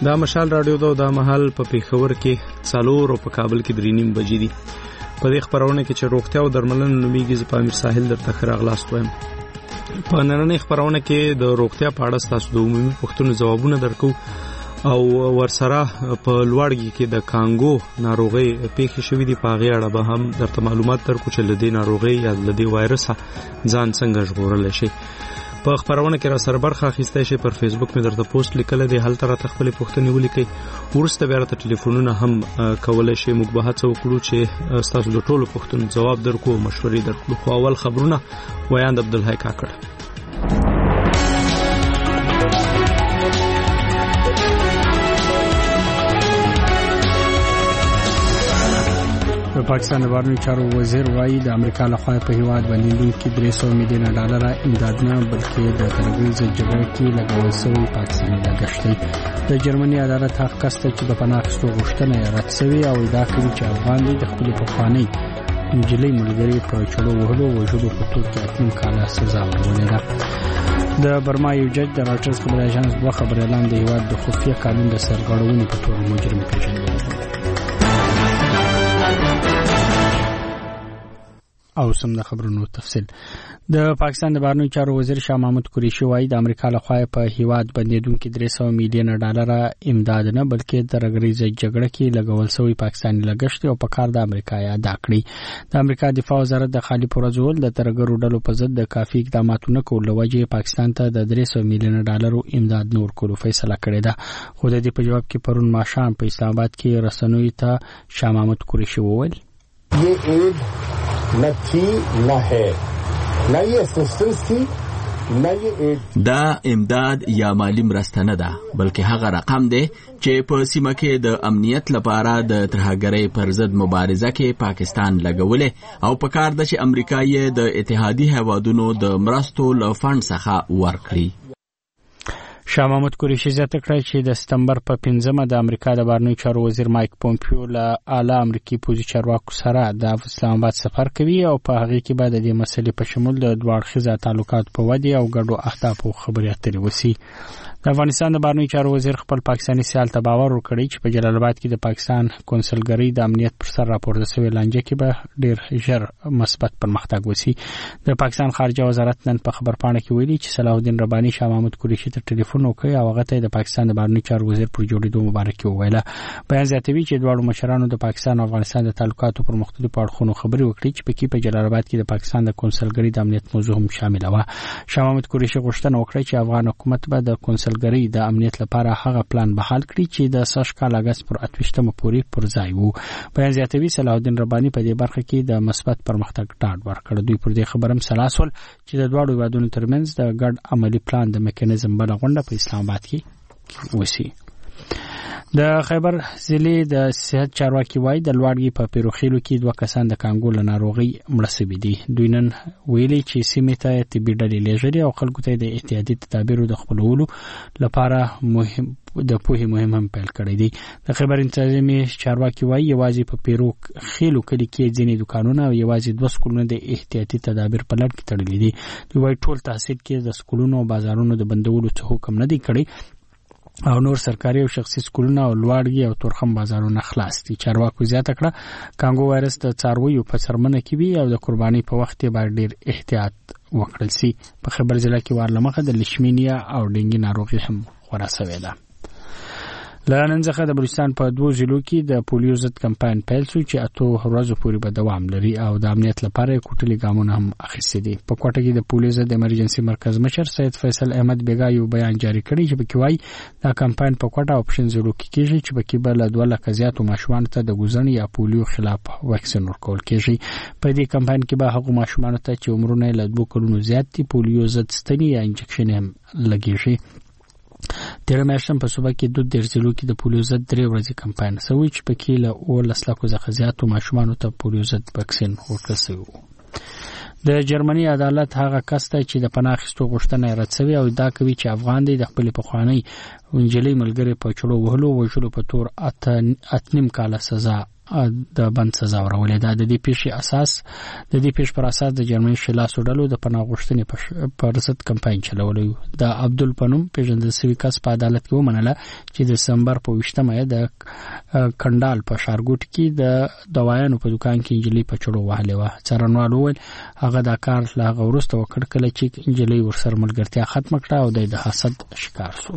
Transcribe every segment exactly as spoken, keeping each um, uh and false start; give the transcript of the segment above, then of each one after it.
دا مشال رادیو دا د محل په پیښور کې څلور او په کابل کې درې نیم بجې دي. په دې خبرونه کې چې روغتیا او درملنه نومیږي زه په امیر ساحل درته ښه راغلاست وایم. په نننۍ خبرونه کې د روغتیا په اړه ستاسو د عمومي پوښتنو ځوابونه درکو او ورسره په لوړګي کې د کانګو ناروغي پیښې شوې دي. په هغې اړه به هم درته معلومات درکو چې له دې ناروغۍ یا له دې وایرسه ځان څنګه ژغورلی شي. په خبرونه کې را سره برخه اخیستی شي. پر فیسبوک مې درته پوسټ لیکلی دی، هلته راته خپلې پوښتنې ولیکئ. وروسته بیا راته ټلیفونونه هم کولی شئ. موږ به هڅه وکړو چې ستاسو د ټولو پوښتنو ځواب درکړو او مشورې درکړو. خو اول خبرونه ویاند عبدالحی کاکړ. د پاکستان د بهرنیو چارو وزیر وایي د امریکا لخوا په هیواد باندې کې درې سوه میلیونه ډالر امداد نه بلکې د ترهګرۍ ضد جګړه کې لګول شوی پاکستاني لګښت دی. د جرمني عدالت هغه کس ته چې د پناه اخیستو غوښتنه یې رد شوې او ادعا کوي چې افغان دی د خپلې پخوانۍ نجلۍ ملګرې په چړو وهلو او وژلو په تور کې اتنیم کاله سزا ورکولې ده. د برما یو جج د راټرز خبري اژانس دوه خبریالان د هیواد د خفیه قانون د سرغړونې په توګه مجرم پیژندل او سم د خبرونو تفصیل. د پاکستان د بهرنیو چارو وزیر شاه محمود قریشي وایي د امریکا لخوا په هیواد بندیدونکو درې سوه میلیونه ډالر امداد نه بلکې د ترهګرۍ ضد جګړه کې لګول شوی پاکستاني لګښت او په کار د امریکا یې ادا کړی. د امریکا دفاع وزارت د خالي پرځول د ترهګرو ډلو په ضد د کافي اقداماتو نه کولو وجه پاکستان ته د درې سوه میلیونه ډالر امداد نور کولو فیصله کړې ده. خو د دې په جواب کې پرون ماښام په اسلام آباد کې رسنیو ته شاه محمود قریشي وویل یہ ایڈ نہ تھی نہ ہے نہ یہ اسسٹنس تھی نہ یہ ایڈ دا امداد یا مالی مرسته نه ده بلکې هغه رقم دی چې په سیمه کې د امنیت لپاره د ترهګرۍ پر ضد مبارزه کې پاکستان لګولې او په کار ده چې امریکا یې د اتحادي هیوادونو د مرستو له فند څخه ورکړي. شاه محمود قریشي زیاته کړه چې د سپتمبر په پنځمه د امریکا د بهرنیو چارو وزیر مایک پومپیو له اعلی امریکایي پوځي چارواکو سره د اسلام آباد سفر کوي او په هغه کې به د دې مسلې په شمول د دوه اړخیزه تعلقاتو په ودې او ګډو اهدافو خبرې اترې وشي. د افغانستان د بهرنیو چارو وزیر خپل پاکستاني سیال ته باور ورکړی چې په جلال آباد کې د پاکستان کونسلګرۍ د امنیت پر سر راپورته شوی لانجه کې به ډیر ژر مثبت پرمختګ وشي. د پاکستان خارجه وزارت نن په خبرپاڼه کې ویلي چې صلاح الدین رباني شاه محمود قریشي ته ټلیفون وکړ او هغه ته د پاکستان د بهرنیو چارو وزیر پر جوړېدو مبارکي وویله. بیان زیاتوي چې دواړو مشرانو د پاکستان او افغانستان د تعلقاتو پر مختلفو اړخونو خبرې وکړې چې پکې په جلال آباد کې د پاکستان د کونسلګرۍ د امنیت موضوع هم شامل و. شاه محمود قریشي غوښتنه وکړه چې افغان حکومت به د کونسلګرۍ د امنیت لپاره هغه پلان بحال کړي چې د سږ کال اگست پر اتوشتمه پورې پر ځای وو. بیان زیاتوي صلاح الدین رباني په دې برخه کې د مثبت پرمختګ ډاډ ورکړ. دوی پر دې خبرم سلاسل چې د دواړو هیوادونو ترمنځ د ګډ عملی پلان د میکانیزم بل غونډه په اسلام آباد کې وسی. د خیبر ضلع د صحت چارواکي وایي د لوړګي په پیروخیلو کې دوه کسان د کانګو له ناروغي مړه شوي دي. دوی نن ویلي چې سیمې ته طبي ډلې لېږلي او خلکو ته د احتیاطي تدابیرو د خپلولو لپاره مهم د پوهې مهم هم پیل کړی دی. د خیبر انتظامی چارواکي وایي یوازې په پیروخیلو کلي کې ځینې دکانونه او یوازې دوه سکولونه د احتیاطي تدابیر په لړ کې تړلي دي. دوی وایي ټول تحصیل کې د سکولونو او بازارونو د بندولو څه حکم نه دی کړی او نور سرکاري او شخصي سکولونه او لوړګي او تورخم بازارونه خلاص دي. چارواکو زیاته کړه کانګو وایرس د څارویو په څرمنه کې وي او د قرباني په وخت کې باید ډیر احتیاط وکړل شي. په خیبر ضلع کې وارلمخه د لیشمینیا او ډینګي ناروغي هم خورا شوې ده. له نن څخه د بلوچستان په دوو ضلعو کې د پولیو ضد کمپاین پیل شو چې اته ورځې پورې به دوام لري او د امنیت لپاره کوټلي ګامونه هم اخیستي دي. په کوټه کې د پولیو ضد ایمرجنسي مرکز مشر سید فیصل احمد بیګا یو بیان جاری کړی چې پکې وایي دا کمپاین په کوټه او پښین ضلعو کې کیږي چې پکې بل دوه لکه زیاتو ماشومان ته د ګوزن یا پولیو خلاف واکسین ورکول کیږي. په دې کمپاین کې به هغه ماشومان ته چې عمرونه له دوه کلونو زیات دي پولیو ضد ستنې یا انجکشن هم لګیږي. تیره میاشت په صوبه کې دوه دیرش ضلعو کې د پولیو ضد درې ورځې کمپاین شوی چې پکې له اوولس لکو څخه زیاتو ماشومانو ته پولیو ضد واکسین ورکړل شوی و. د جرمني عدالت هغه کس ته چې د پناه اخیستو غوښتنه یې رد شوې او ادعا کوي چې افغان دی د خپلې پخوانۍ نجلۍ ملګرې په چړو وهلو وژلو په تور اتنیم کاله سزا د بند سزا ورولې ده. د دې پیښې اساس د دې پیښې پر اساس د جرمني شلاسو ډلو د پناه غوښتنې پر ضد کمپاین چلولو. د عبدل پنوم پیژندل شوی کس په عدالت کې ومنله چې د دسمبر په ویشتمه د کندال په ښارګوټ کې د دوايانو په دکان کې انجلۍ په چړو وهلې و. څارنوال وویل هغه دا کار لا غوړسته وکړ کله چې انجلۍ ورسره ملګرتیا ختم کړه او د حسد شکار شو.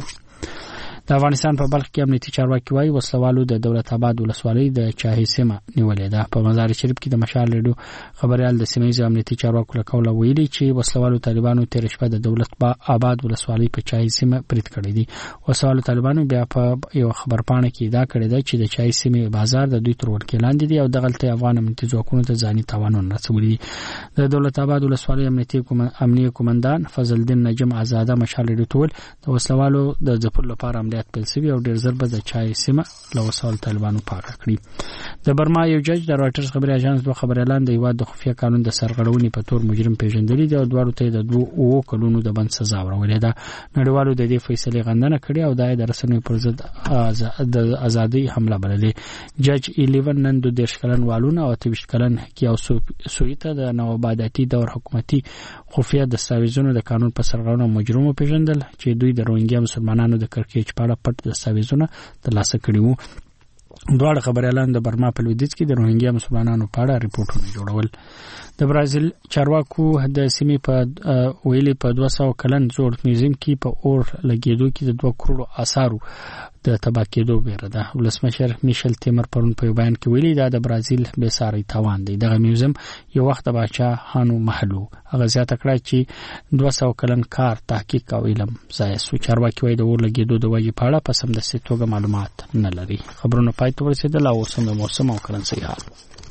د افغانستان په بلخ کې امنیتي چارواکي وایي وسلوالو د دولت آباد ولسوالۍ د چاهي سیمه نیولې ده. په مزار شریف کې د مشال ریډیو خبريال د سیمې امنیتي چارواکو له قوله ویلي چې وسلوالو طالبانو تیر شپه د دولت آباد ولسوالۍ په چاهي سیمه برید کړی دي. وسلوالو طالبانو بیا په یو خبرپاڼه کې دا کړی دی چې د چاهي سیمه بازار د دوی تر ولکې لاندې دی او دغلته افغان امنیتي ځواکونو ته ځاني تاوانونه رسولي دي. د دولت آباد ولسوالۍ امنیتي امنیتي کمانډان فضل الدین نجم آزاده مشال ریډیو ټول د وسلوالو د ځپلو لپاره عملیات پیل شوی او ډیر ضربه د چای سیمه له وسایل طالبانو پاک کړی. د برما یو جج د راټرز خبري اژانس دوه خبريالان د هیواد د خفیه قانون د سرغړونې په تور مجرم پیژندلې دي او دواړو ته د دوه او کلونو د بند سزا ورولې ده. نړیوالو د دې فیصلې غندنه کړې او د رسنیو پر ضد د ازادي حمله بللې. جج الیون نن د دیش کلن والونه او تبشت کلن کې او سویته د نوآبادیاتي دور حکومتي خفیه دستاویزونو د قانون په سرغړونه مجرم پیژندل چې دوی د روهینګیا مسلمانانو د کرکېچ په اړه پټ دستاویزونه ترلاسه کړي وو. دواړه خبريالان د برما په لویدیځ کې د روهینګیا مسلمانانو په اړه ریپورتونه جوړول. د برازیل چارواکو د سیمې په ویلي په دوه سوه کلن زوړ میوزیم کې په اور لګیدو کې د دوه کروڑو آثارو د تباه کېدو ویره ده. ولسمشر میشل تیمر پرون په بیان کې ویلي دا د برازیل بې ساري تاوان دی. دغه میوزیم یو وخت د باچا هانو محلو هغه زیاته کړه چې دوه سوه کلن کار تحقیق او علم ځای سو. چارواکي وایي د اور لګیدو د وجې په اړه په سمدستي توګه معلومات نه لري. خبرونه پای ته ورسېدل او اوس هم موسم او کرنسي حال.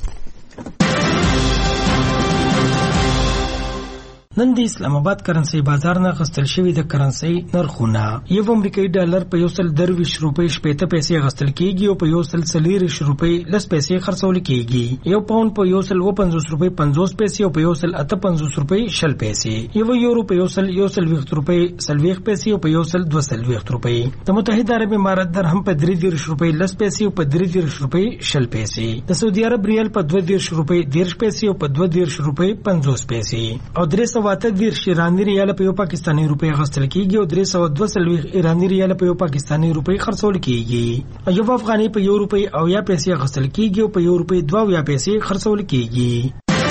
نن د اسلام آباد کرنسي بازار نه غستل شوی د کرنسي نرخونه یو امریکایي ډالر په یو سل درویش روپۍ شپېته پیسې غستل کیږي او په یو سل څلوېښت روپۍ لس پیسې خرڅول کیږي. یو پاوند په یو سل پنځوس روپۍ پنځوس پیسې او په یو سل اته پنځوس روپۍ شل پیسې. یو یورو په یو سل یو سل ویشت روپۍ سلويخ پیسې او په یو سل دوه سل ویشت روپۍ. د متحده عرب امارات درهم په درې دېرش روپۍ لس پیسې او په درې دېرش روپۍ شل پیسې. د سعودي عرب ریال په دوه دېرش روپۍ دېرش پیسې او په دوه دېرش روپۍ پنځوس پیسې. او درې واته دېرش ایرانی ریال په یو پاکستاني روپۍ غستل کیږي او درې سوه دوه څلوېښت ایرانی ریال په یو پاکستاني روپۍ خرڅول کیږي. یو افغاني په یو روپۍ او یا پیسې غستل کیږي او په یو روپۍ دوه یا پیسې خرڅول کیږي.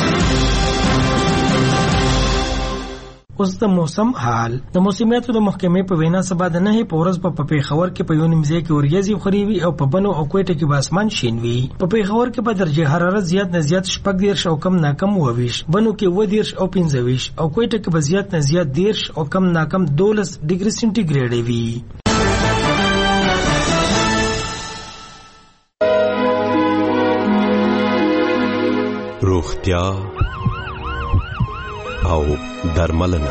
اوس د موسم حال. د موسمیاتو د محکمې په وینا سبا د نهه په ورځ په پیښور کې په یو نیمځای کې وریځي خوريوي او په بنو او کوټه کې به اسمان شین وي. په پیښور کې په درجه حرارت زیات نه زیات شپږ دېرش او کم نه کم اووه بنو کې اووه دېرش او پنځه ویشت او کوټه کې به زیات نه زیات دېرش او کم نه کم دولس ډیګري سنټیګریډ وي. روغتیا او درملنه.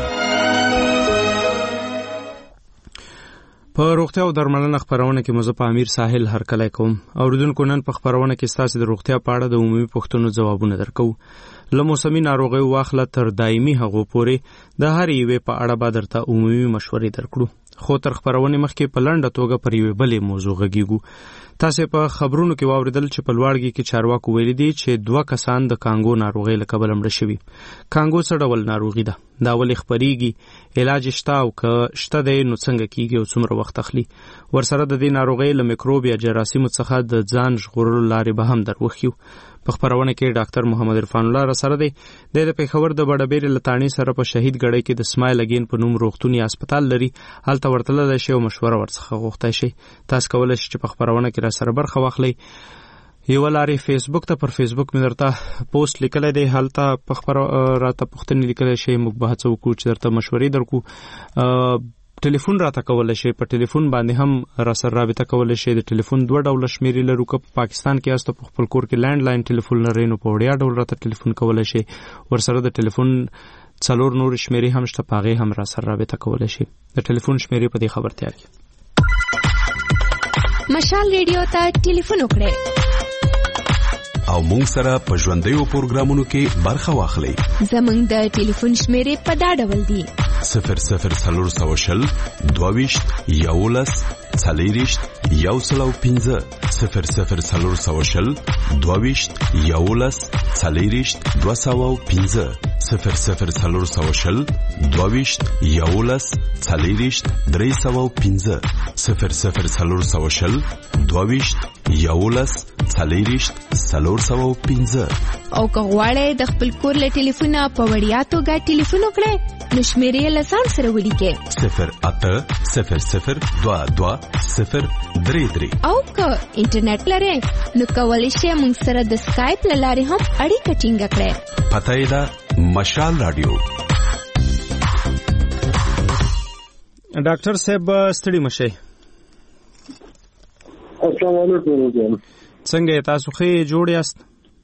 په روغتیا او درملنه خبرونه کې مزه په امیر ساحل هرکلی کوم. اوریدونکو نن په خبرونه کې ستاسو د روغتیا په اړه د عمومي پوښتنو ځوابونه درکو. له موسمي ناروغیو واخله تر دایمي هغو پورې د هر یوې په اړه به درته عمومي مشورې درکړو. خو تر خبرونه مخکې په لنډه توګه پر یوې بلې موضوع غږیږو. تاسو په خبرونو کې واوریدل چې په لوړګي کې چارواکو ویلي دي چې دوه کسان د کانګو ناروغۍ له کبله مړه شوي. کانګو څه ډول ناروغي ده؟ دا ولې خپریږي؟ علاج شته او که شته دی نو څنګه کیږي او څومره وخت اخلي؟ ورسره د دې ناروغۍ له میکروب یا جراثیمو څخه د ځان ژغورلو لارې به هم دروښیو. په خبرونه کې ډاکټر محمد عرفان الله را سره دی. د پیښور د بډبېر لتانی سره په شهید ګړی کې د سمایل اگین په نوم روغتوني هسپتال لري. هلته ورتللی شي او مشوره ورڅخه غوښتی شي. تاسو کولی شئ چې په خبرونه کې را سره برخه واخلئ. یو لارې فیسبوک ته پر فیسبوک مې درته پوسټ لیکلی دی. هلته په خبر راته پوښتنې لیکلی شي. موږ به هڅه وکړو چې درته مشورې درکو. ټلیفون راته کولی شي. په ټلیفون باندې هم را سره رابطه کولی شي. د ټلیفون دوه ډوله شمیرې لرو. که په پاکستان کې یاست په خپل کور کې لینډ لاین ټلیفون لرئ نو په وړیا ډول راته ټلیفون کولی شي. ورسره د ټلیفون څلور نور شمیرې هم شته، په هغې هم را سره رابطه کولی شي. د ټلیفون شمیرې په دې خبرتیا کې مشال ریډیو ته ټلیفون وکړئ او مونږ سره په ژوندیو پروګرامونو کې برخه واخلئ. زمونږ د ټلیفون شمیرې په دا ډول دي: صفر صفر څلور سوه شل دوه ویشت یولس څلېرویشت یو سل او پنځه صفر صفر څلور سوه شل دوهویشت یولس څلېرویشت دوه سوه او پنځه صفر صفر څلور سوه شل دوهویشت یولس څلېرویشت درې سوه او پنځه صفر صفر څلور سوه شل دوهویشت یولس څلېرویشت څلور سوه او پنځه. او که غواړئ د خپل کور له ټلیفونه په وړیا توګه ټلیفون وکړئ نو شمیرې له ځان سره ولیکئ صفر اته صفر صفر دوه دوه صفر درې درې. او که انټرنیټ لرئ نو کولی شئ موږ سره د سکایپ له لارې هم اړیکه ټینګه کړئ. پته یې ده مشال رادیو. ډاکټر صاحب ستړي مشئ. السلام علیکم. څنګه تاسو ښه جوړ یاست؟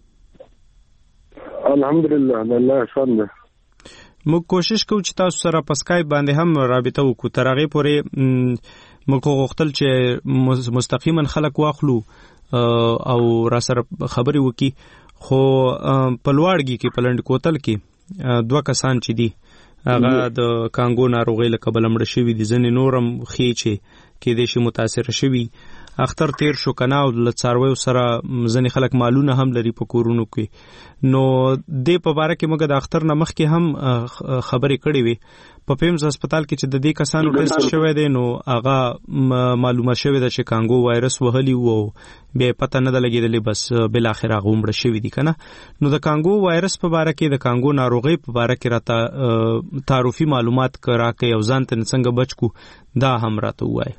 الحمدلله الله احسان ده. موږ کوشش کوو چې تاسو سره په سکایپ باندې هم رابطه وکړو. تر هغې پورې موږ غوښتل چې مستقیما خلک واخلو او را سره خبرې وکړي، خو په لوړګي کې په لنډ کوتل کې دوه کسان چې دي هغه د کانګو ناروغۍ له کبله مړه شوي دي. ځینې نور هم ښې چې کېدای شي متاثره شوي. اختر تیر شو کنه او له څارویو سره ځینې خلک مالونه هم لري په کورونو کې. نو دې په باره کې موږ د اختر نه مخکې هم خبرې کړې وې په پیمز هسپتال کې چې د دې کسانو ټیسټ شوی دی نو هغه معلومه شوې ده چې کانګو وایرس وهلی و او بیا پته نه ده لګېدلې، بس بالاخره هغه مړه شوي دي که نه. نو د کانګو وایرس په باره کې د کانګو ناروغۍ په باره کې راته تعارفي معلومات راکړئ او ځان ته څنګه بچ کړو دا هم راته ووایئ.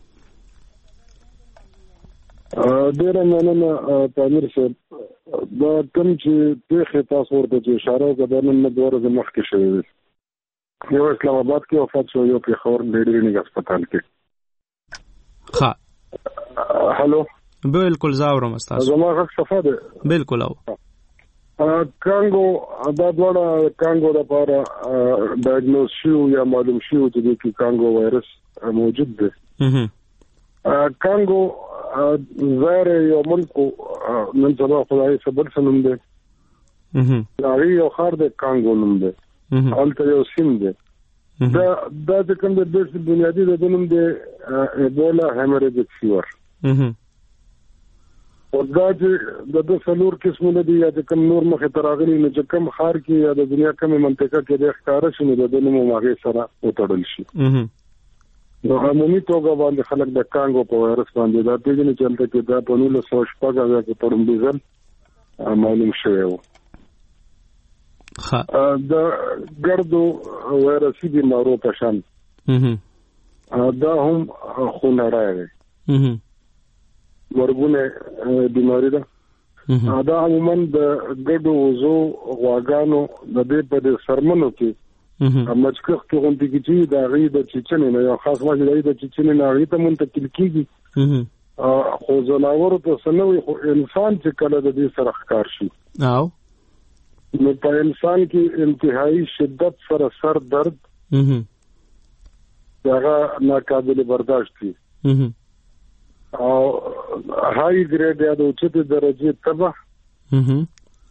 ډېره مننه پامیر صاحب. دا کوم چې پیښې تاسو ورته چې اشاره وکړه دا نن نه دوه ورځې مخکې شوې وې. یو اسلام آباد کې وفات شو، یو پېښور میډیکل هسپتال کې. ښه هلو بالکل زه اورم ستاسو. زما غږ صفا دی؟ بالکل. او کانګو دا دواړه کانګو لپاره ډایګنوز شو یا معلوم شو چې د کانګو وایرس موجود دی. کانګو ظاهر یو ملکو نن سبا خدای صبر سنم دی هغه یو خار د کانګو نوم دی، هلته یو سیم دی. دا دا چې کوم د دې بنیادی د نوم دی ایبولا هیموریجک فیور. او دا چې د دوه څلور قسمونه دي یا د کوم نور مخې ته راغلي نو چې کوم ښار کې یا د دنیا کومه منطقه کې د ښکاره شي نو د نوم هغې سره وتړل شي. نو عمومي توګه باندې خلک د کانګو په وایرس باندې دا پیژني چې هلته کې دا په نولس سوه شپږ هغه کې په لومړي ځل معلوم شوی و. د ګردو وایرسي بیمارو په شان دا هم خونړی دی، مرګونه بیماري ده. دا عموما د ګډو وزو غواګانو د دې په سرمنو کې مچکخ کې غونډې کې چې دا غي د چچنې نه یو خاص واجب دی د چچنې نه غي ته منتقل کیږي. خو زناور ته سنوي خو انسان چې کله د دې سره ښکار شي او نو په انسان کې انتهایی شدت سره سر درد هغه ناقابل برداشت دي او هاي ګریډ یا د اوچته درجه تبه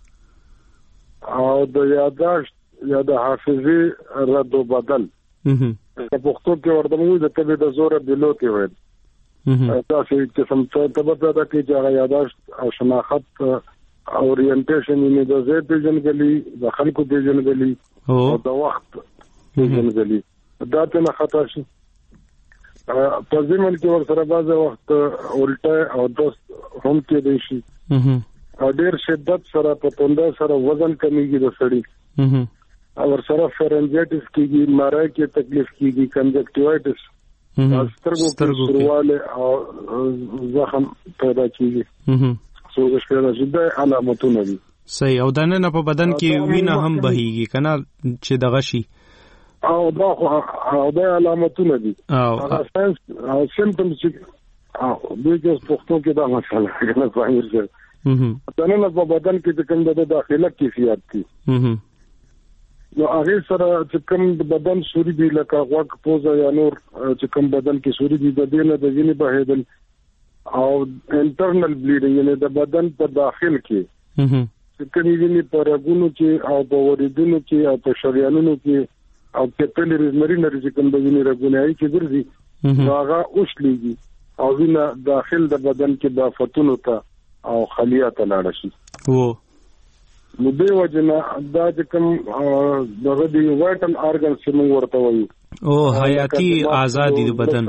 او د یاداشت یا د حافظې رد و بدل په پښتو کې ورته موږ د تبه د زوره بلوتي وایي. تاسو چې سم څه تبه پیدا کوي چې هغه یاداشت او شناخت اورینټیشن یې د ځای پیژندګلي د خلکو پیژندګلي او د وخت پیژندګلي دا ته نه خطا شي. په ځمن کې ورسره بعض وخت الټه او دست هم کې دی شي. ډېر شدت سره په توندې سره وزن کمیږي د سړي او سره فرنجایټس کیږي، مارای کې تکلیف کیږي، کنجکټیوایټس سترګو سرواله او زخم پیدا کیږي، سوزش پیدا شي. دا علامتونه دي. صحیح. او دنه په بدن کې وینه هم بهيږي کنه چې دغه شي او دا او دا علامتونه دي او ساينس او سیمپټمز چې او دغه پښتو کې دا مسله کنه ظاهر شه دنه په بدن کې کوم د داخله کیفیت دي نو هغه سره چې کوم بدن سوري دی لکه غوږ پوزه یا نور چې کوم بدن کې سوري دی د دې نه د وینې بهیدل او انټرنل بلیډینګ یعنی د بدن په داخل کې چې کوم وینې په رګونو کې او په وریدونو کې او په شریانونو کې او کپلریز مرینری چې کوم د وینې رګونه یې کې ګرځي هغه اوښلېږي او وینه داخل د بدن کې د فتونو ته او خلیات لاړ شي. او نو دی وجنه دا چې کوم دغه دی وایټل ارګن چې موږ ورته وایو او حیاتي ازادي د بدن،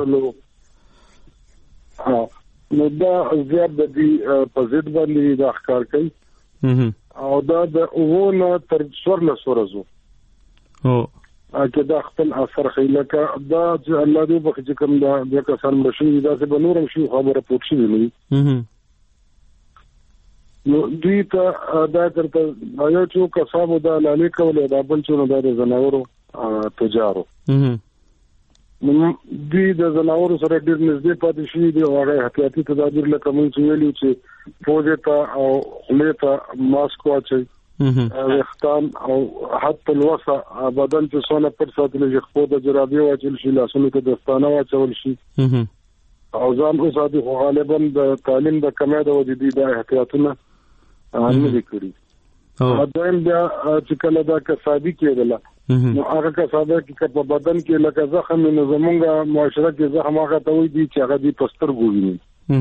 نو دا زیات د دې په ضد باندې د ښکار کوي او دا د اوونه تر څوارلس ورځو او اګه دا خپل اثر خیلکه دا چې الله دې په چې کوم دا د کسان مشي دا چې بنورم شي خبره پوښتنه شي نه نو دوی ته دا ترته یو څو کسانو دا لاله کولې دا بل څو دا د زناورو تجارو نو دوی د زناورو سره ډېر نږدې پاتې شي دي او هغه احتیاطي تدابیر لکه موږ ویلو چې فوجي ته او خلې ته ماسک واچي وختان او حتی الوسع بدن چې څونه پر ساتل شي خو د جرابې واچل شي لاسونو ته دستانه واچول شي او ځان اوس د غالبا د تعلیم د کمې د وجدي د احتیاطونه نه لیکري او دویم بیا چې کله دا کسادي کېدل نو هغه کساده کې په بدن کې لکه زخم نو زمونږه معاشره کې زخم هغه ته وي دي چې هغه دي پستر ګویني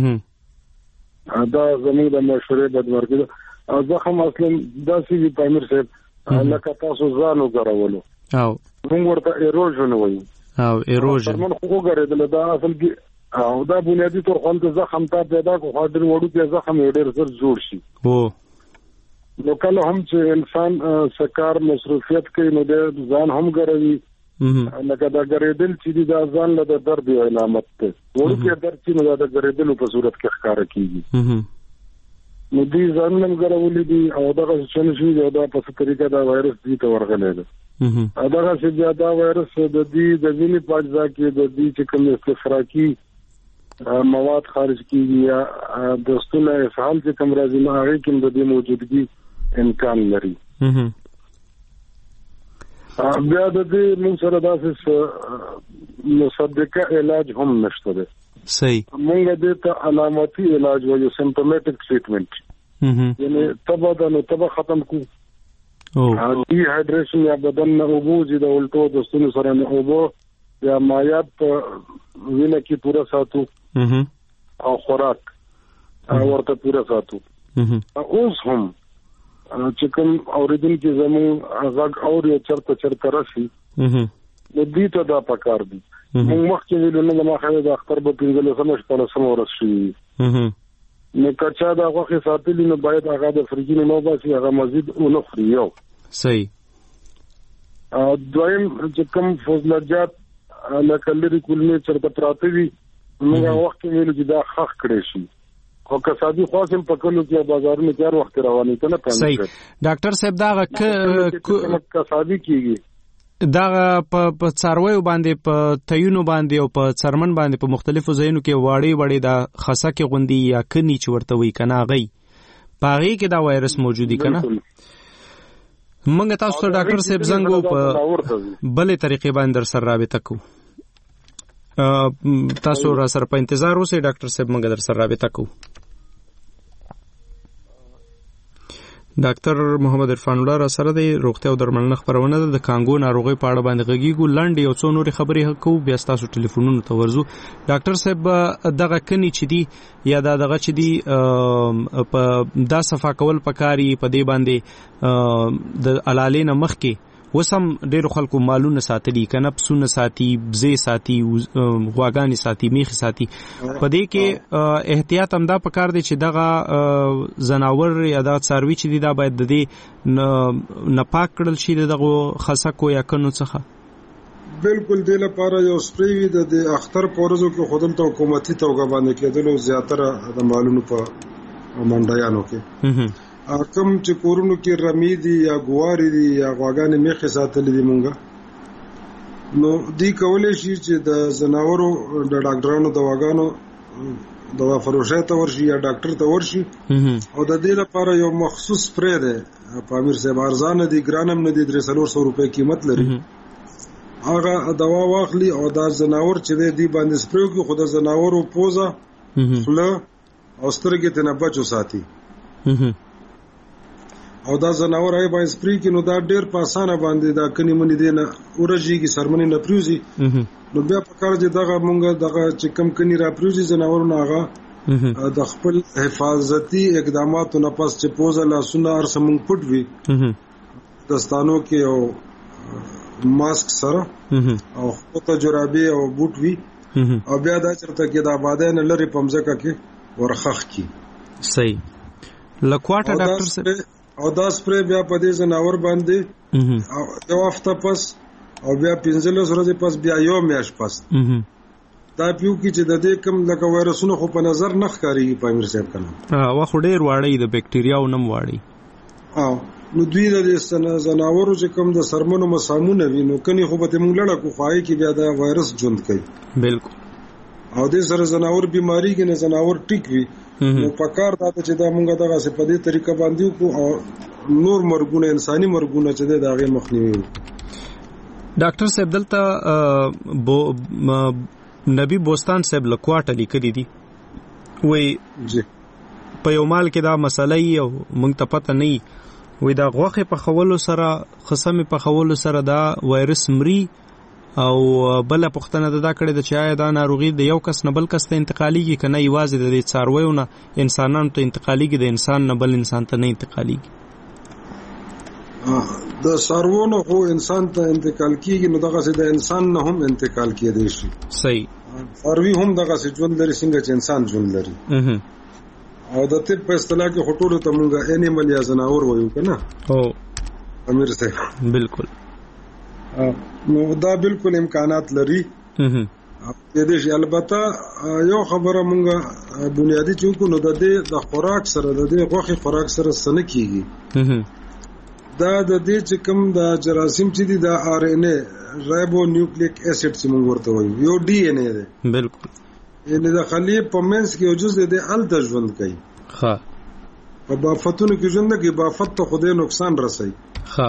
دا زمونږ د معاشره بدمرګي او زخم اصلا داسې وي پامیر صاحب لکه تاسو ځانو غراولو او موږ ورته ایروژن وایو او ایروژن من خو غره دا اصل کې او دا بنیادی طور خپل زخم ته پیدا کو خاطر وړو کې زخم ډېر زر جوړ شي او نو کله هم چې انسان سکار مصروفیت کوي نو د ځان هم غروي لکه دا غریدل چې دا ځان له درد یو علامت ده وړو کې درد چې نو دا غریدل په صورت کې ښکار کیږي نو دې ځان هم غرولې دي او دا څه شي دا په طریقه دا وایرس دې ته ورغلې ده دا چې دا وایرس د دې د وینې په ځای کې د دې چې کوم استفراقي مواد خارج کیږي یا دستونه اسهال چې کوم راځي نه هغه کې د دې موجودګي امکان لري بیا د دې موږ سره داسې مصدقه علاج هم نشته ده صحیح موږ دې ته علاماتي علاج وایو سمپټومټک ټریټمنټ یعنی تبه د نو تبه ختم کو او ډي هایډریشن یا بدن نه اوبو چې د الټو دستونو سره نه اوبو یا مایات وینه کې پورا ساتو او خوراک ورته پورا ساتو اوس هم چې کوم اوریدونکو زمو غږ اور یو چرته چرته راشي د دې ته دا پکار دي موږ مخکې ویلو نه ما خو د اختر په پیژلو سم شپه سم ورسي نو کچا دا غوښه ساتلی نو باید هغه د فرجینو نو باسي هغه مزید اونو خريو صحیح ا دویم چې کوم فضلجات لکه لري کولنه چرته پراته وي موږ وخت ویلو چې دا خخ کړی شي او کسادي خاصم په کلو کې بازارونو کې هر وخت رواني ته نه پېژني صحیح ډاکټر صاحب دا کسادي کیږي دا په څارویو باندې په تیونو باندې او په څرمن باندې په مختلفو ځایونو کې واړې واړې دا خسکه غوندي یا کني چې ورته وي کنه غي پاغي کې دا وایرس موجودي کنه موږ تاسو ته ډاکټر صاحب زنګو په بلې طریقې باندې در سره رابطه کو تاسو را سره په انتظار اوسئ ډاکټر صاحب موږ در سره رابطه کو ډاکټر محمد عرفان الله را سره د روغتیا او درملنه خبرونه د کانګو ناروغي په اړه باندې غږیږو لاندې یو څو نورې خبرې کوو بیا تاسو ټلیفونونو ته ورځو ډاکټر صاحب دغه کني چې دی یا دغه چې دی په دا صفه کول پکاري په دې باندې د علالین مخ کې وسم ډېر خلکو مالونه ساتلي کنه پسونه ساتي بزې ساتي غواګانی ساتي میخ ساتي په دې کې احتیاط هم دا پکار دی چې دغه زناور یا د څاروي چې دی دا باید د دې نه پاک کړل شي دغه خسکو یا کنو څخه بالکل د لپاره یو سپری د اختر پورزو کې خودم ته حکومتي توګه باندې کېدلو زیاتره د مالونو په منډیانو کې کم چې کورونو کې رمی دي یا ګواري دي یا غواګانې میخه ساتلې دي مونږه نو دی کولای شي چې د زناورو د ډاکټرانو دواګانو دوا فروشه ته ورشي یا ډاکټر ته ورشي او د دې لپاره یو مخصوص سپری دی په امیر صاحب ارزان دي ګرانم نه دي درې سلور سو روپے قیمت لري هغه دوا واخلي او دا زناور چې دی باندې سپریو کې خود زناورو پوزا خله او سترګې ته نه بچو ساتي او دا زناور آی باندې سپری کې نو دا ډېر په اسانه باندې دا کني منی دی نه اورجیږي سرمنی نه پریوزي نو بیا په کار چې دغه مونږ دغه چې کم کني را پروزي زناورونه هغه د خپل حفاظتي اقداماتو نه پس چې پوزه لاسونه هر څه مونږ پټ وي دستانو کې او ماسک سره او خپل جرابې او بوټ وي او بیا دا چرته کې د آبادۍ نه لري پمځکه کې ورخخ کی صحیح لکواټه ډاکټر صاحب او دا سپری بیا په دې زناور باندې او یو هفته پس او بیا پنځلس ورځې پس بیا یو میاشت پس دا پیو کې چې د دې کم لکه وایرسونو خو په نظر نه ښکاري په امیر صاحب کنه وا خو ډیر واړی د بکټریاو نم واړی او نو دوی د زناورو چې کوم د سرمنو مسامونه وي نو کني خو به موږ لړ کو خوای کې بیا د وایرس ژوند کوي بالکل او د سره زناور بیماری کې نه زناور ټیک وي نو پکار دا چې دا موږ دغه څه په دې طریقه باندې کو او نور مرګونه انساني مرګونه چې دا غي مخنیوي ډاکټر صاحب دلته نبی بوستان صاحب لکواټه لیکلي دي وای جی په یو مال کې دا مسله یو موږ ته پته نه وي دا غوخه په خولو سره خصمه په خولو سره دا وایرس مري او بل پختنه دا کړي د چا دا ناروغي د یو کس نه بل کس ته انتقاليږي کنه یوازې د څارویو نه انسانانو ته انتقاليږي د انسان نه بل انسان ته نه انتقاليږي د څاروونو خو انسان ته انتقال کیږي نو دغه سي د انسان نه هم انتقال کیدی شي صحیح څاروي هم دغه سي ژوند لري څنګه چې انسان ژوند لري او د طب په اصطلاح کې هټولو ته مونږه انیمل یا زناور وایو کنه او امیر صاحب بالکل نو دا بالکل امکانات لري د دې البته یو خبره مونږه بنیادی چونکو نو د دې د خوراک سره د دې غوخي خوراک سره سن کیږي دا د دې چې کوم د جراثیم چې دي د آر ان اے رایبو نیوکلیک اسید چې مونږ ورته وایو یو ډي ان اے ده بالکل یعنی د خلیه په منځ کې یو جزء د ال د ژوند کوي ها په بافتونو کې ژوند کې بافت ته خوده نقصان رسي ها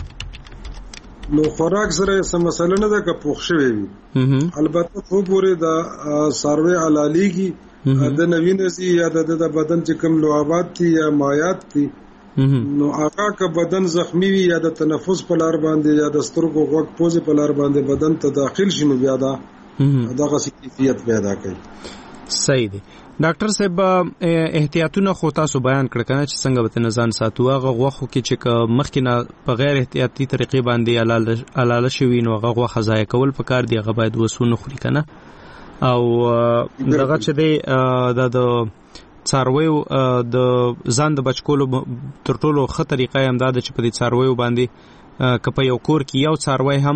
نو خوراک سره سم مسله نه ده که پوښ شوی وي البته خو پورې د سروي علالیږي د نوینه سي یا د بدن چې کوم لوابات دي یا مایات دي نو هغه که بدن زخمی وي یا د تنفس په لار باندې یا د سترګو غوږ پوزې په لار باندې بدن ته داخل شي نو بیا دا دغه کیفیت پیدا کوي صحیح دی ډاکټر صاحب احتیاطونه خو تاسو بیان کړ کنه چې څنګه به نزان ساتو هغه غوخو کې چې مخکې نه په غیر احتیاطي طریقې باندې علاله شوی نو هغه غوخه ځای کول پکار دی هغه باید وسونه خوري کنه او دغه چې دی د څارویو د ځان د بچکولو تر ټولو ښه طریقه هم دا چې په دې څارویو باندې کپه یو کور کې یو څاروی هم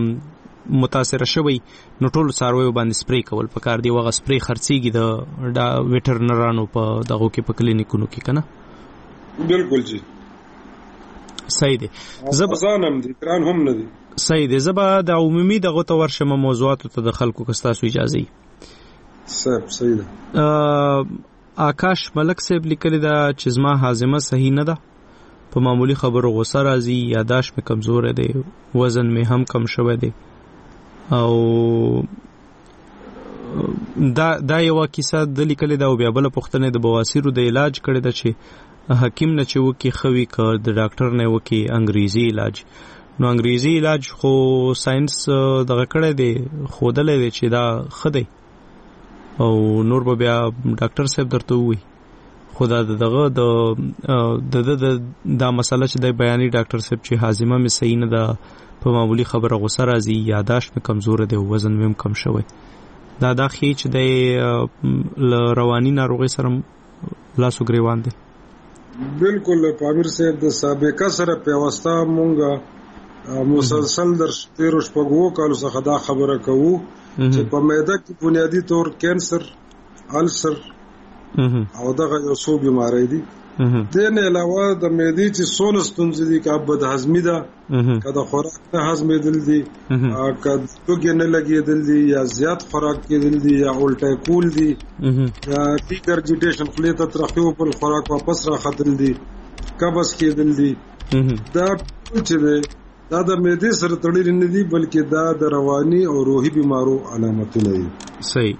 متاثر شوی نو ټول څارویو باندې سپری کول پکار دی وغه سپری خرڅيږي د ویټرنرانو په دغه کې په کلینیکونو کې کنه بالکل جی صحیح دی زب ځانم دي کران هم نه دي صحیح دی زب د عمومي دغه تو ورشمه موضوعات ته د خلکو کستاسو اجازه صاحب صحیح ده آکاش ملک صاحب لیکلی دا چې زما هاضمه صحیح نه ده په معمولی خبرو غوسه راځي یاداش مې کمزور دی وزن مې هم کم شوی دی او دا دا یو کیسه د لیکل دا او بیا بل پښتنه د بواسیرو د علاج کړي د چې حکیم نه چې وکي خوي کړ د ډاکټر نه وکي انګریزي علاج نو انګریزي علاج خو ساينس دغه کړي دی خودلې دی چې دا خدای او نور به بیا ډاکټر صاحب درته وي خدا دغه د د دا مسله چې د بیانې ډاکټر صاحب چې هاضمه مې صحیح نه ده په معمولی خبره غوسه راځي یاداش مې کمزور دی وزن مې کم شوی دا دا خې چې د رواني ناروغي سره لاسو ګریوان دي بالکل پامیر صاحب د سابقه سره پیوسته مونږه مسلسل در تیرو شپږو کالو څخه دا خبره کوو چې په معده کې بنیادی طور کینسر السر او دغه یو څو بیماری دي دین علاوه د معدې چې څونه ستونزې دي که بد هضمي ده که د خوراک نه هضمېدل دي که توګې نه لګېدل دي یا زیات خوراک کېدل دي یا الټی کول دي یا ډیګرجیټیشن خولې ته ترخیو پر خوراک واپس راختل دي قبض کېدل دي دا ټول چې دی دا د معدې سره تړلي نه دي بلکې دا د رواني او روحي بیمارو علامتونه دي صحیح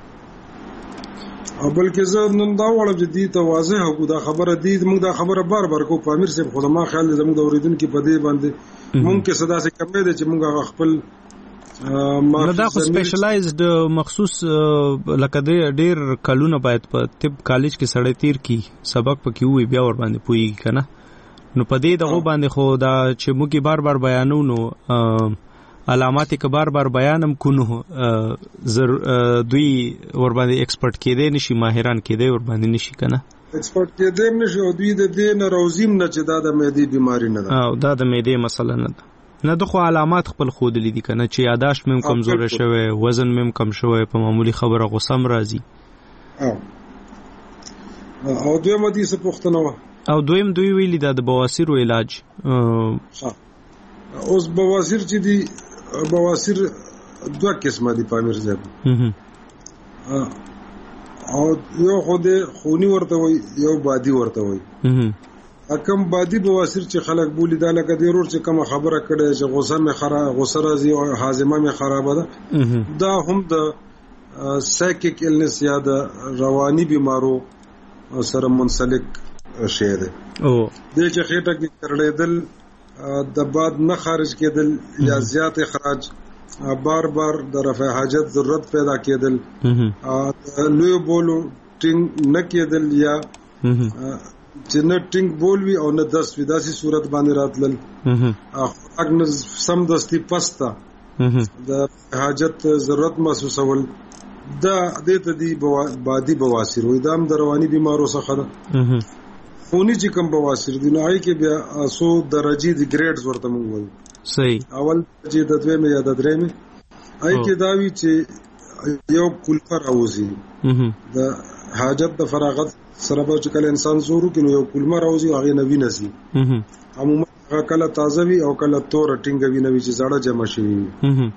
او بلکې زه نن دا وړم چې دې ته واضح وکړو دا خبره دې موږ دا خبره بار بار کو پامیر صاحب خو ما خیال زموږ د اوریدونکو په دې باندې مونږ کې صدا سي کمې ده چې موږ خپل نو دا خو سپیشلایزد مخصوص لکه ډیر کلونه باید په طب کالج کې سړی تیر کی سبق پکې وي بیا ور باندې پوهیږي کنه. نو په دې دغه باندې خو دا چې موږ بار بار بیانو نو علامات کې بار بار بیانم کو نو دوی ور باندې ایکسپرت کېدې نشي ماهران کېدې ور باندې نشي کنه ایکسپرت کېدې نشي او دوی د دې نه روزیم نه چې دا د معدې بیماری نه ده او دا د معدې مسله نه ده. نه دغه علامات خپل خود لیدي کنه چې یاداشت مم کمزور شوی وزن مم کم شوی په معمولی خبره غوسه راځي او او دویم دې څه پوښتنه و او دویم دوی ویلي دا د بواسیر علاج اوس بواسیر چې دی بواسیر دوه قسمه دي پامیر زیب او یو خو دې خونی ورته وي یو بادي ورته وي. اکم بادي بواسیر چې خلک بولی دا لکه د ورور چې کوم خبره کړي چې غوسه مې خراب غوسه راځي او هاضمه مې خراب ده دا هم د سایکیک النس یا د رواني بیمارو سره منسلک شی ده او د چې خېټه کې کړړېدل د باد نه خارج کېدل یا زیات اخراج بار بار د رفع حاجت ضرورت پیدا کېدل لوی بولو ټینګ نه کېدل یا چې نه ټینګ بول وی او نه دست وی داسې صورت باندې راتلل خوراک نه سم دستی پستا د حاجت ضرورت محسوسول دا د ته دی بادي بواسیر وي دا هم د رواني بیمارو څخه ده. خونی چې کوم بواسیر دی نو هغه کې بیا سو درجه دی ګریډز ورته موږ وایو صحیح اول چې د دوی مې یا د درې مې هغه کې دا وی چې یو کلفه راوځي د حاجت د فراغت سره به چې کله انسان زورو کې نو یو کلمه راوځي هغه نوی نسی عموما هغه کله تازه وي او کله تور ټینګ وي نوی چې زړه جمع شي.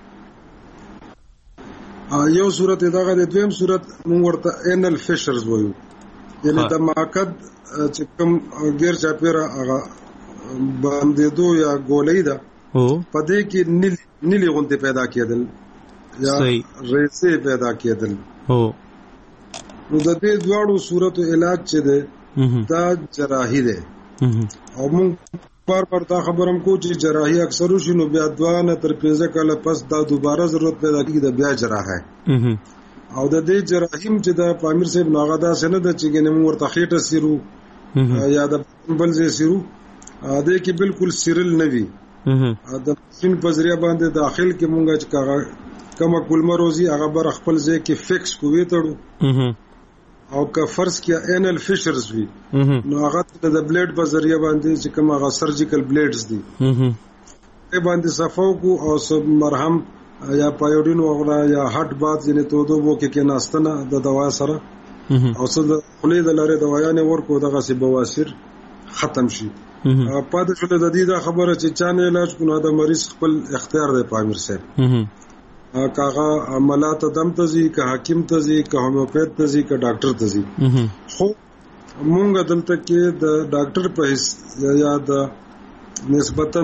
یو صورت دغه د دویم صورت موږ ورته انل فشرز وایو یعنی د ماکد چې کوم غیر چاپیره هغه باندې دو یا ګولې ده په دې کې نیل نیلی غونډه پیدا کېدل یا ریسه پیدا کېدل هو نو د دې دواړو صورتو علاج چې ده دا جراحي ده او موږ بار بار دا خبرم کو چې جراحي اکثر شي نو بیا دوانه تر پنځه کاله پس دا دوباره ضرورت پیدا کیږي د بیا جراحه او د دې جراحي چې د پامیر صاحب ناغدا سند چې ګنې موږ ورته خېټه سیرو یا د بل ځای سیرو دا کې بالکل سیرل نه وي د سین په ذریعہ باندې داخل کې مونږ چې کما کلمه روزي هغه بر خپل ځای کې فکس کوي تړو او که فرض کیا انل فشرز وی نو هغه د بلیډ په ذریعہ باندې چې کوم هغه سرجیکل بلیډز دي په باندې صفاو کو او سب مرهم یا پایوډین وغیرہ یا هټ باد ینه تو دو وو کې کې ناستنه د دوا سره او څه د خلې د لارې دوايانه ورکو دغه سی بواسیر ختم شي. پاتې شو د دې دا خبره چې چانه علاج کو نه د مریض خپل اختیار دی پامیر صاحب کاغه عملات دم تزي که حکیم تزي که هومیوپیت تزي که ډاکټر تزي خو مونږ دلته کې د ډاکټر په حیث یا د نسبتاً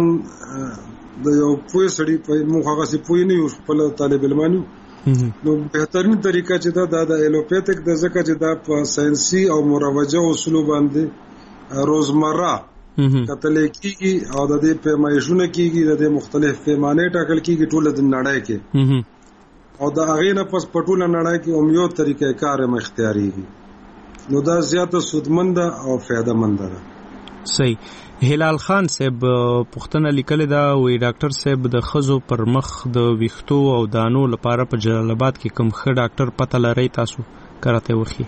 د یو پوه سړي په مونږ هغه سي پوه نه یو خپل طالب علمانو نو بهترین طریقه چې دا د ایلوپیتک د ځکه چې دا په ساينسي او مروجه اصول باندې روزمره کتل کیږي او د دې پیمایشونه کیږي د دې مختلف پیمانه ټاکل کیږي ټول د نړۍ کې او د هغه نه پس پټوله نړۍ کې هم یو طریقې کار م اختیاري نو دا زیاته سودمند او فائدہ مند ده. صحیح. هلال خان صاحب پښتنه لیکل دا وی ډاکټر صاحب د خزو پر مخ د ویختو او دانو لپاره په جلال آباد کې کوم ښه ډاکټر پته لري تاسو کراته وخی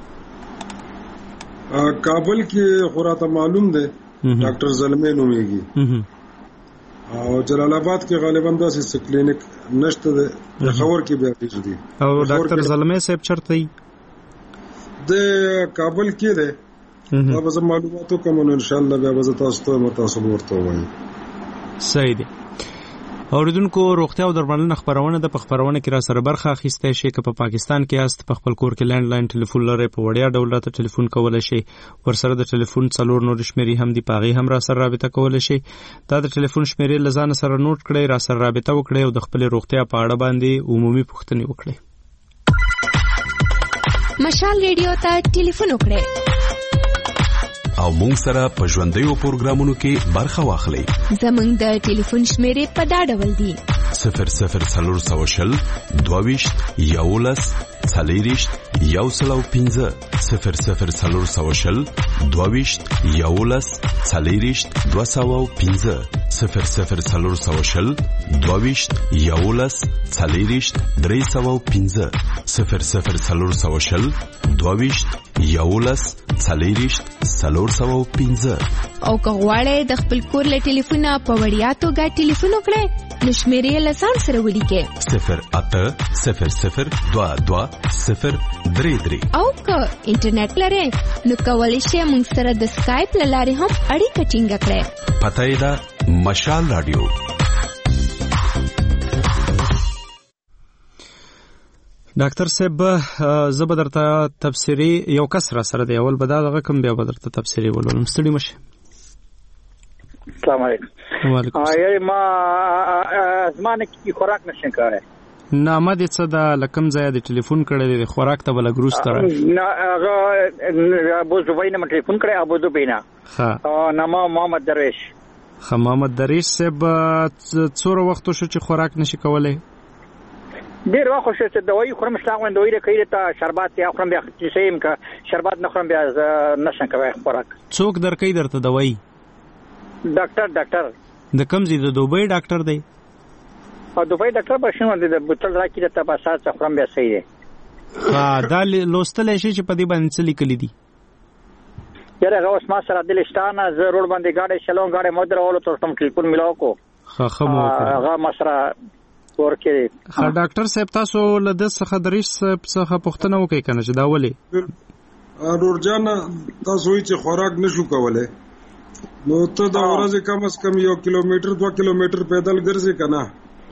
کابل کې خوراته معلوم ده ډاکټر زلمه نوميږي او جلال آباد کې غالبا داسې کلینیک نشته ده خبر کې بیا ډیر دي او ډاکټر زلمه صاحب چرته د کابل کې ده دا به معلوماتو کوم ان شاء الله بیا به تاسو ته متاسب ورته وایي. صحیح دي. اوریدونکو روغتیا او درملنه خبرونه د خبرونه کې را سره برخه اخیسته شي که په پاکستان کې است په خپل کور کې لینډ لاین ټلیفون لري په وړیا ډول راته ټلیفون کولای شي ورسره د ټلیفون څلور نور شمیرې هم دی پاغي هم را سره رابطه کولای شي دا د ټلیفون شمیرې لزان سره نوٹ کړئ را سره رابطه وکړئ او د خپل روغتیا په اړه باندې عمومي پوښتنې وکړئ. مشال ریډیو ته ټلیفون وکړئ او مونږ سره په ژوندیو پروګرامونو کې برخه واخلئ. زمونږ د ټلیفون شمیرې په دا ډول دي صفر صفر څلور سوه شل دوه ویشت یولس څلېرویشت یو سل او پنځه صفر صفر څلور سوه شل دوه ویشت یولس څلېرویشت دوه سوه او پنځه صفر صفر څلور سوه شل دوه ویشت یولس څلېرویشت درې سوه او پنځه صفر صفر څلور سوه شل دوه ویشت یولس څلېرویشت څلور سوه او پنځه. او که غواړئ د خپل کور له ټلیفونه په وړیا توګه ټلیفون وکړئ نو شمېرې یې له ځان سره ولیکئ صفر اته صفر صفر دوه دوه صفر درې درې. او که انټرنیټ لرئ نو کولی شئ موږ سره د سکایپ له لارې هم اړیکه ټینګه کړئ. پته یې ده مشال راډیو. ډاکټر صاحب زه به درته تفسیري یو کس را سره دی اول به دا دغه کوم بیا به درته تفسیري ولولم. ستړي مشه. السلام علیکم. وعلیکم السلام. ما زمانه کې خوراک نشم کولای. نامه دې څه ده لکم ځای د ټلیفون کړی دی خوراک ته بل ګروس تر نه هغه ابو زبیر نه ټلیفون کړی ابو دوبینا ها نامه محمد درویش. خ محمد درویش صاحب څوره وخت شو چې خوراک نشي کولای؟ ډیر وخت شو چې دوايي خورم شلاغوند دوی راکې ته شربات یا خورم بیا چې سیم کا شربات نه خورم بیا نشم کوي خوراک. څوک درکې درته دوايي؟ ډاکټر ډاکټر د کوم ځای د دوبۍ ډاکټر دی؟ او دوبۍ ډاکټر بشنو د بوتل راکې ته په اساس خورم بیا صحیح دی. ها دا لوستل شي چې په دې باندې څه لیکلي دي؟ یاره هغه اوس ما سره دلشتانه زه روډ باندې گاډي شلون گاډي مودر اولو تر کوم ټلیفون ملاو کو خا خمو هغه مسره ورکه. ها ډاکټر صاحب تاسو له د څخه دریش څخه پوښتنه وکړئ کنه چې دا ولې اورجان تاسو یې چې خوراک نشو کولای نو ته دا ورځې کم از کم یو کیلومتر دوه کیلومتر پیدل ګرځې کنه؟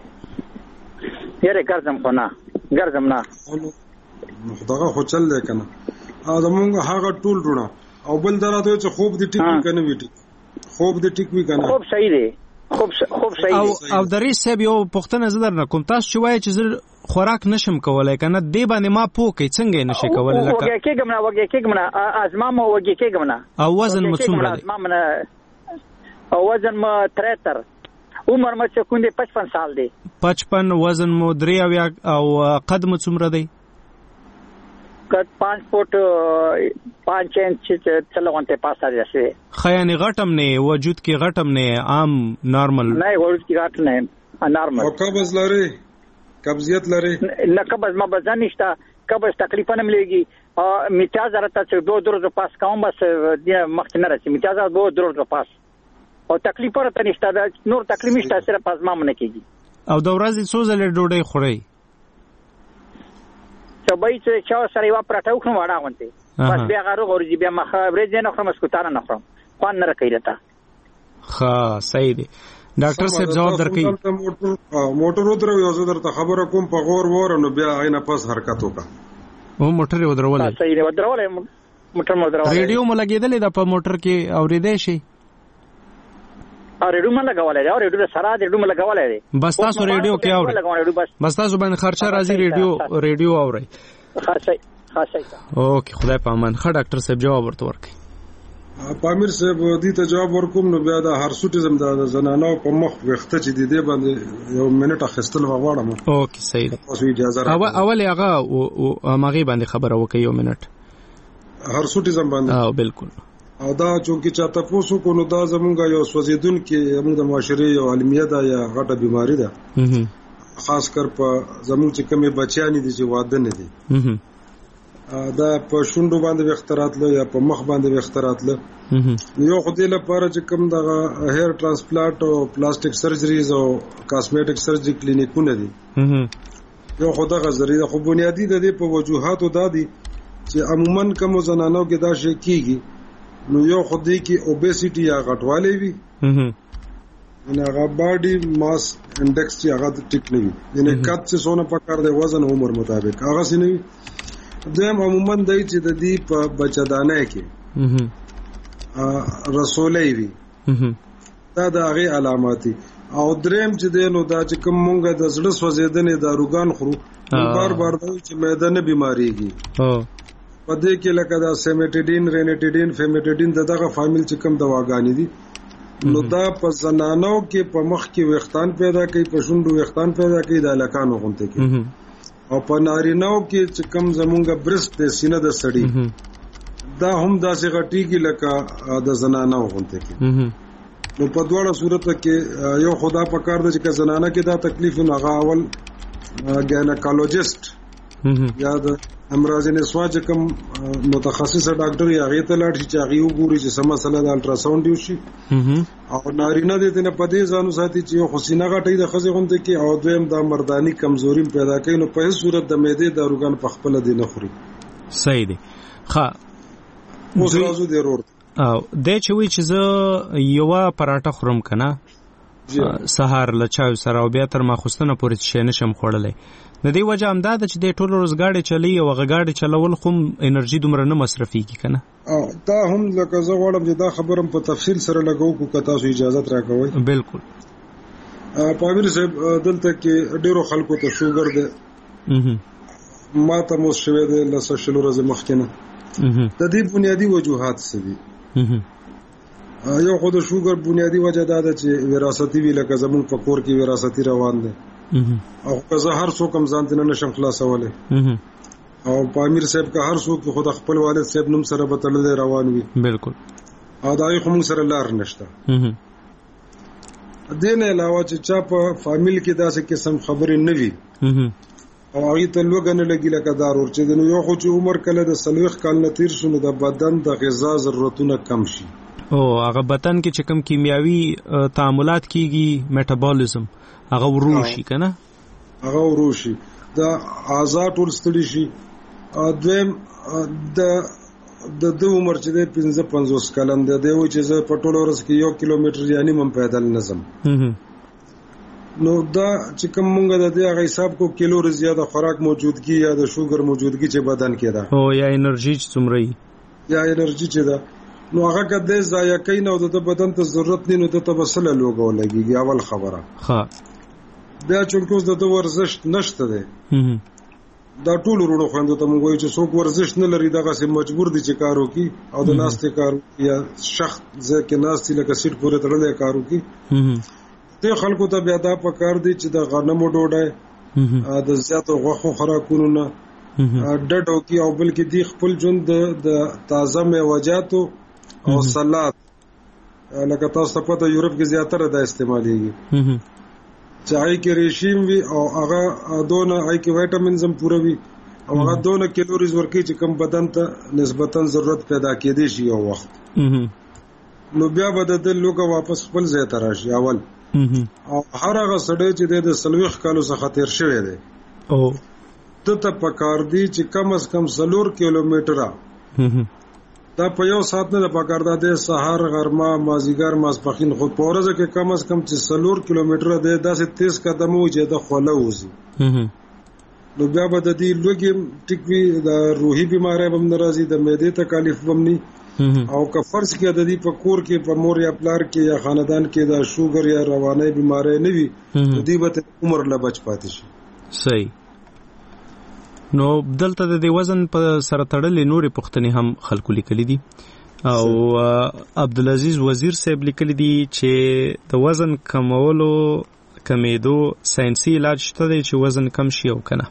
یاره ګرځم خو نه ګرځم نه دغه خو چل دی کنه زمونږ هغه ټول ډونه او بل درته چې خوب دې ټیک وي کنه ویټي خوب دې ټیک وي کنه خوب صحیح دی خوب خوب صحیح او او درې صاحب یو پښتنه زدر نه کوم تاسو چې وایي چې زه خوراک نشم کولای کنه دې باندې ما پوکې څنګه نشي کولای لکه وګیا کېګم نه وګیا کېګم نه ازما مو وګیا کېګم نه او وزن مو څومره دی؟ او وزن مو تریتر عمر مو څه کوندې پچپن سال دی. پچپن وزن مو درې او قد مو څومره دی؟ قد پانچ فوٹ پانچ انچ چلوانته پاسه جیسے خیانی غټم نه وجود کې غټم نه عام نارمل نه وجود کې غټ نه نارمل. او قبض لري قبضیت لري نه قبض ما بزن نشته قبض تکلیف نه مليږي میتاز راته چې دو درو پاس کوم بس مخ نه راځي میتاز دو درو پاس او تکلیف راته نشته نور تکلیف نشته صرف پزما نه کیږي. او د ورځې څو ځله ډوډۍ خوري؟ سبای چې چا سره یو پرټاو خو وړا غونته بس بیا غارو غورځي بیا مخه ورځ نه خرم سکوتانه نه خرم خوان نه راکېلته. ها صحیح دی ډاکټر صاحب جواب درکې. موټر ودرو یو زه درته خبره کوم په غور وور نو بیا عینه پس حرکت وکړه. او موټر ودرولې صحیح دی ودرولې موټر مو ودرولې. ریډیو مو لګیدلې د په موټر کې اورېدې شي؟ او ریډیو مله غواړل دا ریډیو سره ریډیو مله غواړل بس تاسو ریډیو کې اورئ بس تاسو باندې خرچه راځي ریډیو ریډیو اورئ. خاصه خاصه اوکې خدای په امان. ښه ډاکټر صاحب جواب ورته ورکړئ. پامیر صاحب دې ته جواب ورکوم نو بیا د هرسوټیزم د زنانو په مخ وخته چې دې باندې یو منټ اخستل غواړم. اوکې صحیح ده تاسو اجازه راکړئ. اول اول هغه ماغي باندې خبره وکړئ یو منټ هرسوټیزم باندې. اه بالکل. او دا چونکی چاته پوسو کو نو دا زمونږ یو سوځیدون کې زمونږ د معاشري یو علمیه ده یا غټه بیماری ده خاص کر په زمونږ چې کومه بچیانی دي چې واده نه دي دا په شونډو باندې وختراتله یا په مخ باندې وختراتله یو خو دې لپاره چې کوم د هیر ترانسپلانټ او پلاستیک سرجریز او کاسمیټک سرجری کلینیکونه دي یو خو دغه ذریعہ خو بنیادی د دې په وجوهاتو دادي چې عموما کوم زنانو کې دا شي کیږي نو یو خودی کې اوبیسټی یا غټوالی وي ان هغه باډي ماس انډیکس چې هغه ټیک نه وي یعنی کات چې سونه پکار دی وزن عمر مطابق هغه سینې دیم عموما دای چې د دې په بچدانه کې رسولې وي دا د هغه علامات او دریم چې دینو دا چې کوم مونږه د زړه سوځیدنې داروګان خورو بار بار دا چې معده نه بیماریږي پدې کې لکه دا سیمیټیډین رینیټیډین فیمیټیډین دغه فامیل چې کوم دواګانې دي نو دا په زنانو کې په مخ کې وختان پیدا کوي، په شونډو وختان پیدا کوي، د الکانو غونته کوي. او په نارینو کې چې کم زمونږه برست د سینه د سړی دا هم داسې غټیږي لکه د زنانو غونته کوي. نو په دواړه صورت کې یو خدا په کار د چې زنانه کې دا تکلیف نه هغه اول ګاینیکولوژیست یا د امراض نسوا چې کوم متخصص ډاکټر یا غي ته لاړ شي چې هغه وګوري چې سم مسله د الټراساوند وشي. او نارینه دې نه پدې ځانو ساتي چې یو خصینه غټي د خزې غونډه کې او دویم د مردانی کمزوري پیدا کوي. نو په هیڅ صورت د معدې داروګان په خپل دي نه خوري. صحیح دی. ښه اوس راځو د ورور او د چوي چې زه یو پراټه خورم کنه سهار لچاو سره او بیا تر ماخوستنه پورې شي نشم خوړلې. د دې وجه هم دا ده چې د ټولو روزګاړي چلی او غګاړي چلول خو انرژي دومره نه مصرفيږي کنه. او دا هم لکه زه غواړم چې دا خبرم په تفصیل سره لګو کو که تاسو اجازه راکوي. بالکل. پامیر صاحب دلته کې ډیرو خلکو ته شوګر ده ما ته مو شوه ده لسه شلو ورځې مخکې نه. د دې بنیادی وجوهات څه دي؟ یو خو د شوګر بنیادی وجه دا ده چې وراثتي وی لکه زمون په کور کې وراثتي روان ده او که زه هر څوک هم ځان ته نشم خلاصولی او په امیر صاحب که هر څوک خود خپل والد صاحب نوم سره به تړلی روان وي. بالکل. او دا یې خو موږ سره لار نشته. دې نه علاوه چې چا په فامیل کې داسې قسم خبرې نه وي او هغې ته لوږه نه لګي لکه دا ورور چې نو یو خو چې عمر کله د څلوېښت کال نه تېر شو نو د بدن د غذا ضرورتونه کم شي. او هغه بدن کې چې کوم کیمیاوي تعاملات کیږي میټابولیزم هغه وروشي کنه هغه وروشي دا اعضاء ټول ستړي شي. دویم د د د عمر چې د پنځه پنځوس کلن دی دی چې زه په ټوله ورځ کې یو کیلومتر یعنی مم پیدل نظم. نو دا چې کوم مونږ د دې هغه حساب کو کیلوري زیاده خوراک موجودګي یا د شوګر موجودګي چې بدن کې ده او یا انرژي څومره یا انرژي چې ده نو هغه کده ضایع کین او د بدن ته ضرورت نه نو ته تبصله لوګو لګي اول خبره. ها بیا چې کوم د ورزش نشته ده دا ټول ورونو خوندو ته مونږ وایو چې څوک ورزش نه لري دغه سم مجبور دي چې کار وکړي او د ناستې کار یا شخص ځکه ناستې لکه سیټ پورې تړلې کار وکړي. ته خلکو ته بیا دا پکار دي چې د غنمو ډوډۍ د زیاتو غوښو خوراکونو نه ډډ وکړي او بلکې دی خپل ژوند د تازه میوه‌جاتو او سلاد لکه تاسو په پته یورپ کې زیاتره دا استعمالېږي چای کې ریشیم وی او هغه دونه آی کې وټامینز هم پوره وي او هغه دونه کیلوریز ورکړي چې کم بدن ته نسبتا ضرورت پیدا کېدی شي یو وخت. نو بیا به د لوګه واپس خپل ځای ته راشي اول او هر هغه سړی چې د څلوېښت کالو څخه تیر شوی دی او ته ته پکار دی چې کم از کم څلور کیلومتره دا په یو ساعت نه د پکار ده سحر غرمه مازیګر ماسپخین خو په ورځ کې کم از کم چې څلور کیلومتره ده داسې تیز قدم وي چې د خوله وځي. نو بیا به د دې لوګي ټیکوي د روحي بیماری به ناراضي د معدې تکالیف بمني او که فرض کې د دې په کور کې په مور یا پلار کې یا خاندان کې د شوګر یا رواني بیماری نه وي نو دې به عمر لا بچ پاتې شي. صحیح. نو دلته د دې وزن په سره تړلې نورې پوښتنې هم خلکو لیکلي دي او عبدالعزیز وزیر صاحب لیکلي دي چې د وزن کمولو کمیدو ساينسي علاج شته دی چې وزن کم شي او کنه.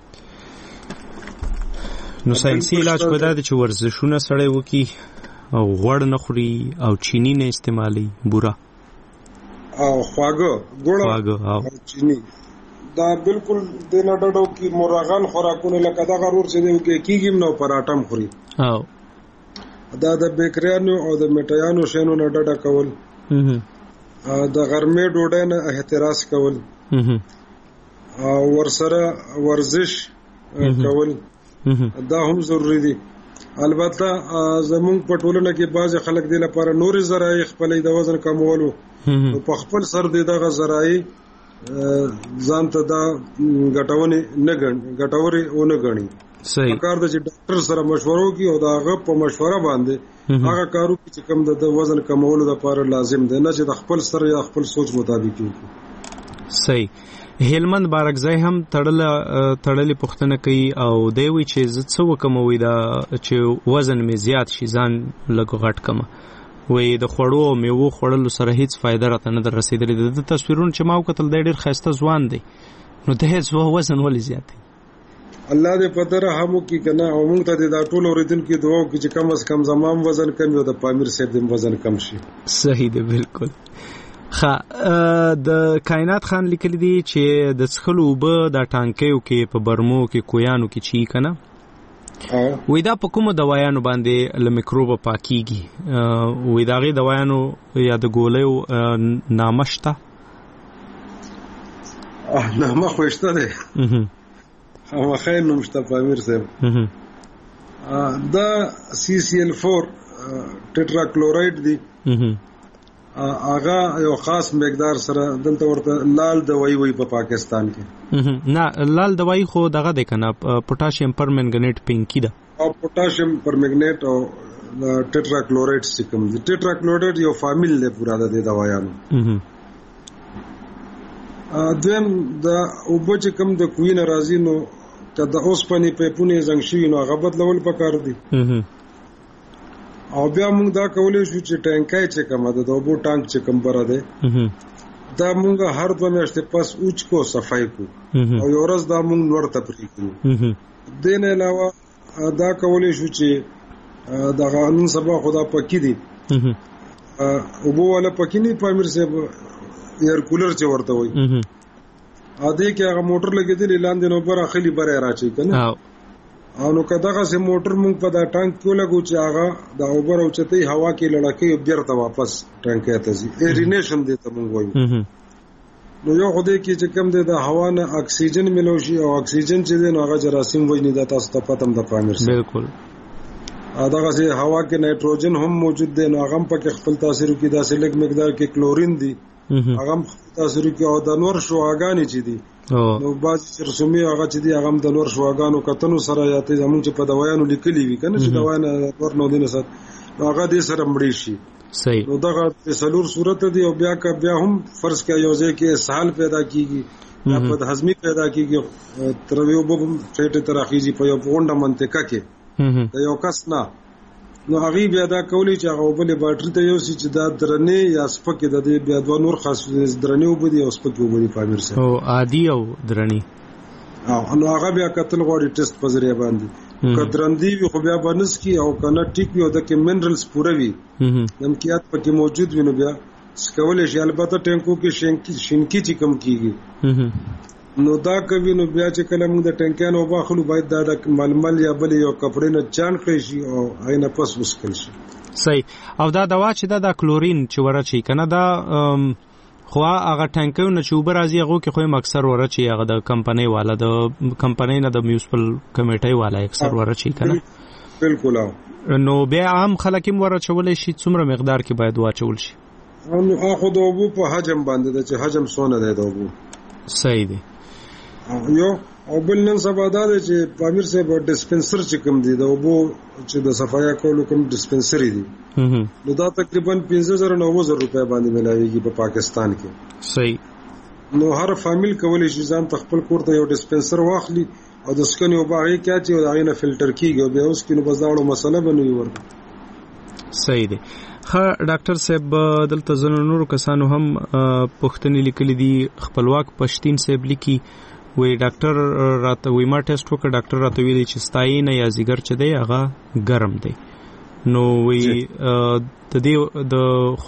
نو ساينسي علاج په دا دی چې ورزشونه سړی وکي او غوړ نه خوري او چینی نه استعمالي بورا او خواږه ګوړه خواږه او چینی دا بالکل د نډړو کې مرغان خوراکونه لکه دا غرور چې دی کې کیږي نو پراټم خوري او دا د بیکریانو او د میټیانو شینو نډړه کول د غرمې ډوډۍ نه احتراز کول او ورسره ورزش کول دا هم ضروری دي. البته زمونږ په ټولنه کې بعض خلک دی لپاره نورې ذرایع خپلې د وزن کمولو په خپل سر دی دغه ذرایع ځان ته دا ګټوري نه ګڼي ګټوري ونه ګڼي. صحیح. کار د چې ډاکټر سره مشورو کی او دا غو په مشوره باندې هغه کارو چې کوم د وزن کمولو لپاره لازم دی نه چې د خپل سر یا خپل سوچ مطابق وي. صحیح. هلمند بارکزای هم تړل تړلې پوښتنه کوي او دی وی چې زه څه وکم وې دا چې وزن می زیات شي ځان لږ غټ کم وې د خوړو او میوو خوړلو سره هیڅ فایده راته نه در رسیدلې. د تصویرونو چې ما وکتل دی ډېر ښایسته ځوان دی، نو د هیڅ وزن ولې زیات دی؟ الله دې پته رحم وکړي کنه، او موږ ته دا ټول اوریدونکو دعا وکړي چې کم از کم زمام وزن کم او د پامیر صاحب د وزن کم شي. صحیح دی، بالکل. ښه، د کائنات خان لیکلی دی چې د څښلو اوبه د ټانکیو کې په برمو کې کویانو کې چی کنه وې دا په کومو دوايانو باندې له میکروب پاکيږي؟ وې دا غي دوايانو یا د ګولیو نامشته اه نامه خوشته ده هغه خیر نومشته پامیر صاحب دا سی سی ال فور ټیټرا کلوراید دی، هغه یو خاص مقدار سره دلته ورته لال دوايي وي په پاکستان کې. نه لال دوايي خو دغه د کنه پوتاشیم پرمنګنیټ پینکی ده، او پوتاشیم پرمنګنیټ او ټیټرا کلوراید سکم دي. ټیټرا کلوراید یو فامیل دی پورا د دوايانو. دویم د اوبه چې کوم د کوی ناراضي نو که د اوسپنې پیپونه زنګ شوي نو هغه بدلول پکار دي. او بیا موږ دا کولای شو چې ټانکای چې کومه ده د اوبو ټانک چې کوم بره ده دا موږ هر دوه میاشتې پس اوچ کو صفای کو او یو ورځ دا موږ نور تفریق کړو. د نه علاوه دا کولای شو چې دا قانون سبا خدا پکې دي اوبو ولا پکې نه پامیر صاحب ایر کولر چې ورته وي ا دې کې هغه موټر لګیدل لاندې نو بره خلی بره راچي کنه، او نو کداغه سه موټر مونږ په دا ټانک کې لګو چې هغه د اوبر او چتي هوا کې لړکې بیرته واپس ټانک ته ځي. ایرینیشن دې ته مونږ وایو. نو یو خدای کې چې کم دې د هوا نه اکسیجن ملوشي او اکسیجن چې دې نو هغه جراثیم وای نه د تاسو ته پتم د پامیر سره بالکل. دغه سه هوا کې نایټروجن هم موجود دی، نو هغه په کې خپل تاثیر کوي. دا سلیک مقدار کې کلورین دی هغه تاثیر کوي، او د نور شواګانی چې دي نو باز سرسومي هغه چې دي هغه د نور شواګانو کتنو سره یاته زموږ چې په دوايانو لیکلي وي کنه چې دوايانه ور نو دینه سره هغه دې سره مړی شي. صحیح. نو دغه سلور صورت دی، او بیا کا بیا هم فرض کې یو ځای کې اسهال پیدا کیږي یا په هضمي پیدا کیږي تر یو بوب چټه تراخیږي په یو غونډه منطقه کې د یو کس نه، نو هغه بیا دا کولی چې هغه بلې باټری ته یو چې دا درنې یا سپکې د دې بیا دوه نور خاص درنې وبدي او سپکې وبدي پامیر سره او عادي او درنې او نو هغه بیا کتل غوړي ټیسټ په ذریعہ باندې کترندې وي خو بیا بنس کی او کنه ټیک وي او د کې منرالز پوره وي نمکیات پکې موجود وي، نو بیا سکولې شي. البته ټینکو کې شینکی شینکی چې کم کیږي نو دا کوي، نو بیا چې کله موږ د ټینکانو واخلو باید دا د ململ یا بل یو کپړې نه چان کړی شي او عینه پس وسکل شي. صحیح. او دا دوا چې دا د کلورین چې ورچی کنه دا خو هغه ټانکو نه چې وبر ازي هغه کې خو اکثر ورچی هغه د کمپنۍ والا د کمپنۍ نه د میونسپل کمیټې والا اکثر ورچی کنه. بالکل. نو بیا عام خلک هم ورچول شي څومره مقدار کې باید واچول شي؟ نو هغه د اوبو په حجم باندې د چې حجم سونه دی د اوبو. صحیح دی. یو او بل نن سبا دا چې پامیر صاحب ډسپنسر چې کوم دي د اوبو چې د صفایا کولو کوم ډسپنسری دي نو دا تقریبا پنځه زره نه اووه زره روپیا باندې ملایوي په پاکستان کې. صحیح. نو هر فامیل کولی شي ځان خپل کور ته یو ډسپنسر واخلي او د سکنې او باغې کې چې دا غینه فلټر کیږي او بیا اوس کې نو بزاړو مسله بنوي ورته. صحیح دی. ښه ډاکټر صاحب دلته زنو نور کسانو هم پښتني لیکلي دي. خپلواک پښتين صاحب لیکي وی ډاکټر راته وی ما ټیسټ وکړ، ډاکټر راته ویلي چې ستاینه یا زیګر چې دی هغه ګرم دی. نو وی د دې د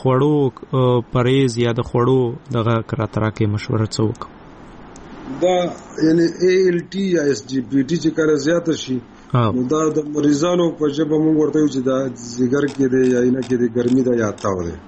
خوړو پرهیز یا د خوړو دغه کراترا کې مشوره څه وکړو؟ دا یعنی ای ال ټي یا اس جی پی ټي چې کار زیاته شي نو دا د مریضانو په ژبه موږ ورته یو چې دا زیګر کې دی یا نه کې دی ګرمي دا یا تاو دی.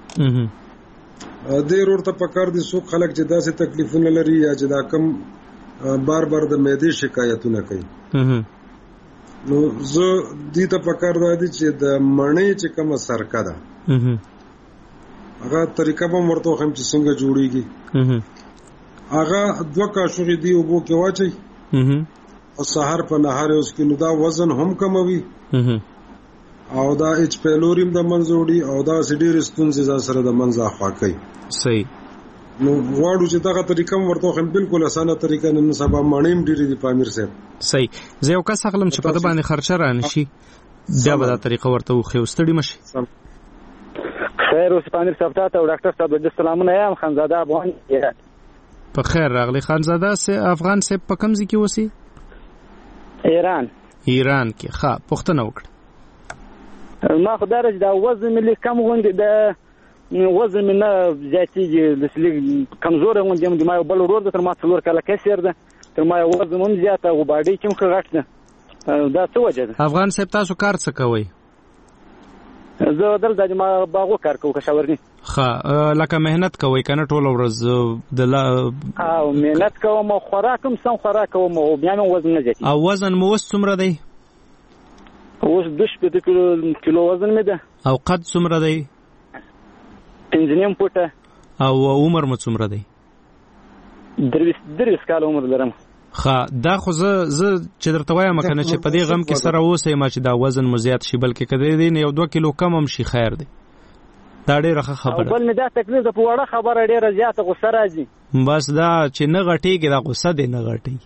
دې ورته پکار دي څوک خلک چې داسې تکلیفونه لري یا چې دا کم بار بار د معدې شکایتونه کوي نو زه دې ته پکار دی چې د مڼې چې کومه سرکه ده هغه طریقه به ورته هم چې څنګه جوړیږي هغه دوه کاشوغې دی اوبو کې واچي او سحر په نهار اوس کې نو دا وزن هم کموي او دا اچ پیلوریم د منځوړي او دا سډیر ستونزې ځا سره د منځه اخوا کوي. صحیح. نو واړو چې دا طریقه ورته هم بالکل اسانه طریقه نن سبا مانیم ډیری دی پامیر صاحب. صحیح. زه یو کس اخلم چې په د باندې خرچه رانشي بیا به دا طریقه ورته خو ستړي مشي. خیر اوس پامیر صاحب ته او ډاکټر صاحب د سلامونه یم خانزاده افغان یم. په خیر راغلی خانزاده سه افغان سه په کوم ځای کې اوسي؟ ایران. ایران کې ښه پوښتنه وکړه. ما خدای راځي دا وزن ملي کم غوندي د وزن مې نه زیاتېږي د سلیګ کمزورې غوندي یم. د ما یو بل ورور ده تر ما څلور کاله کسر ده تر ما یو وزن هم زیاته او باډۍ کې هم ښه غټ ده. دا څه وجه ده؟ افغان صاحب تاسو کار څه کوئ؟ زه دلته د ما باغو کار کوم کشاورزي. ښه لکه مهنت کوئ کنه ټوله ورځ د لا او مهنت کوم او خوراک هم سم خوراک کوم او بیا مې وزن نه زیاتېږي. او وزن مو اوس څومره دی؟ اوس دوه شپېته کیلو کیلو وزن مې ده. او قد څومره دی؟ پنځه نیم فوټه. او عمر مو څومره دی؟ درویشت درویشت کاله عمر لرم. ښه دا خو زه زه چې درته وایم کنه چې په دې غم کې سره اوسئ ما چې دا وزن مو زیات شي بلکې که دی نه یو دوه کیلو کم هم شي خیر دی. دا ډېره ښه خبره. بل مې دا تکلیف ده په وړه خبره ډېره زیاته غوسه راځي. بس دا چې نه غټېږي دا غوسه دی نه غټېږي.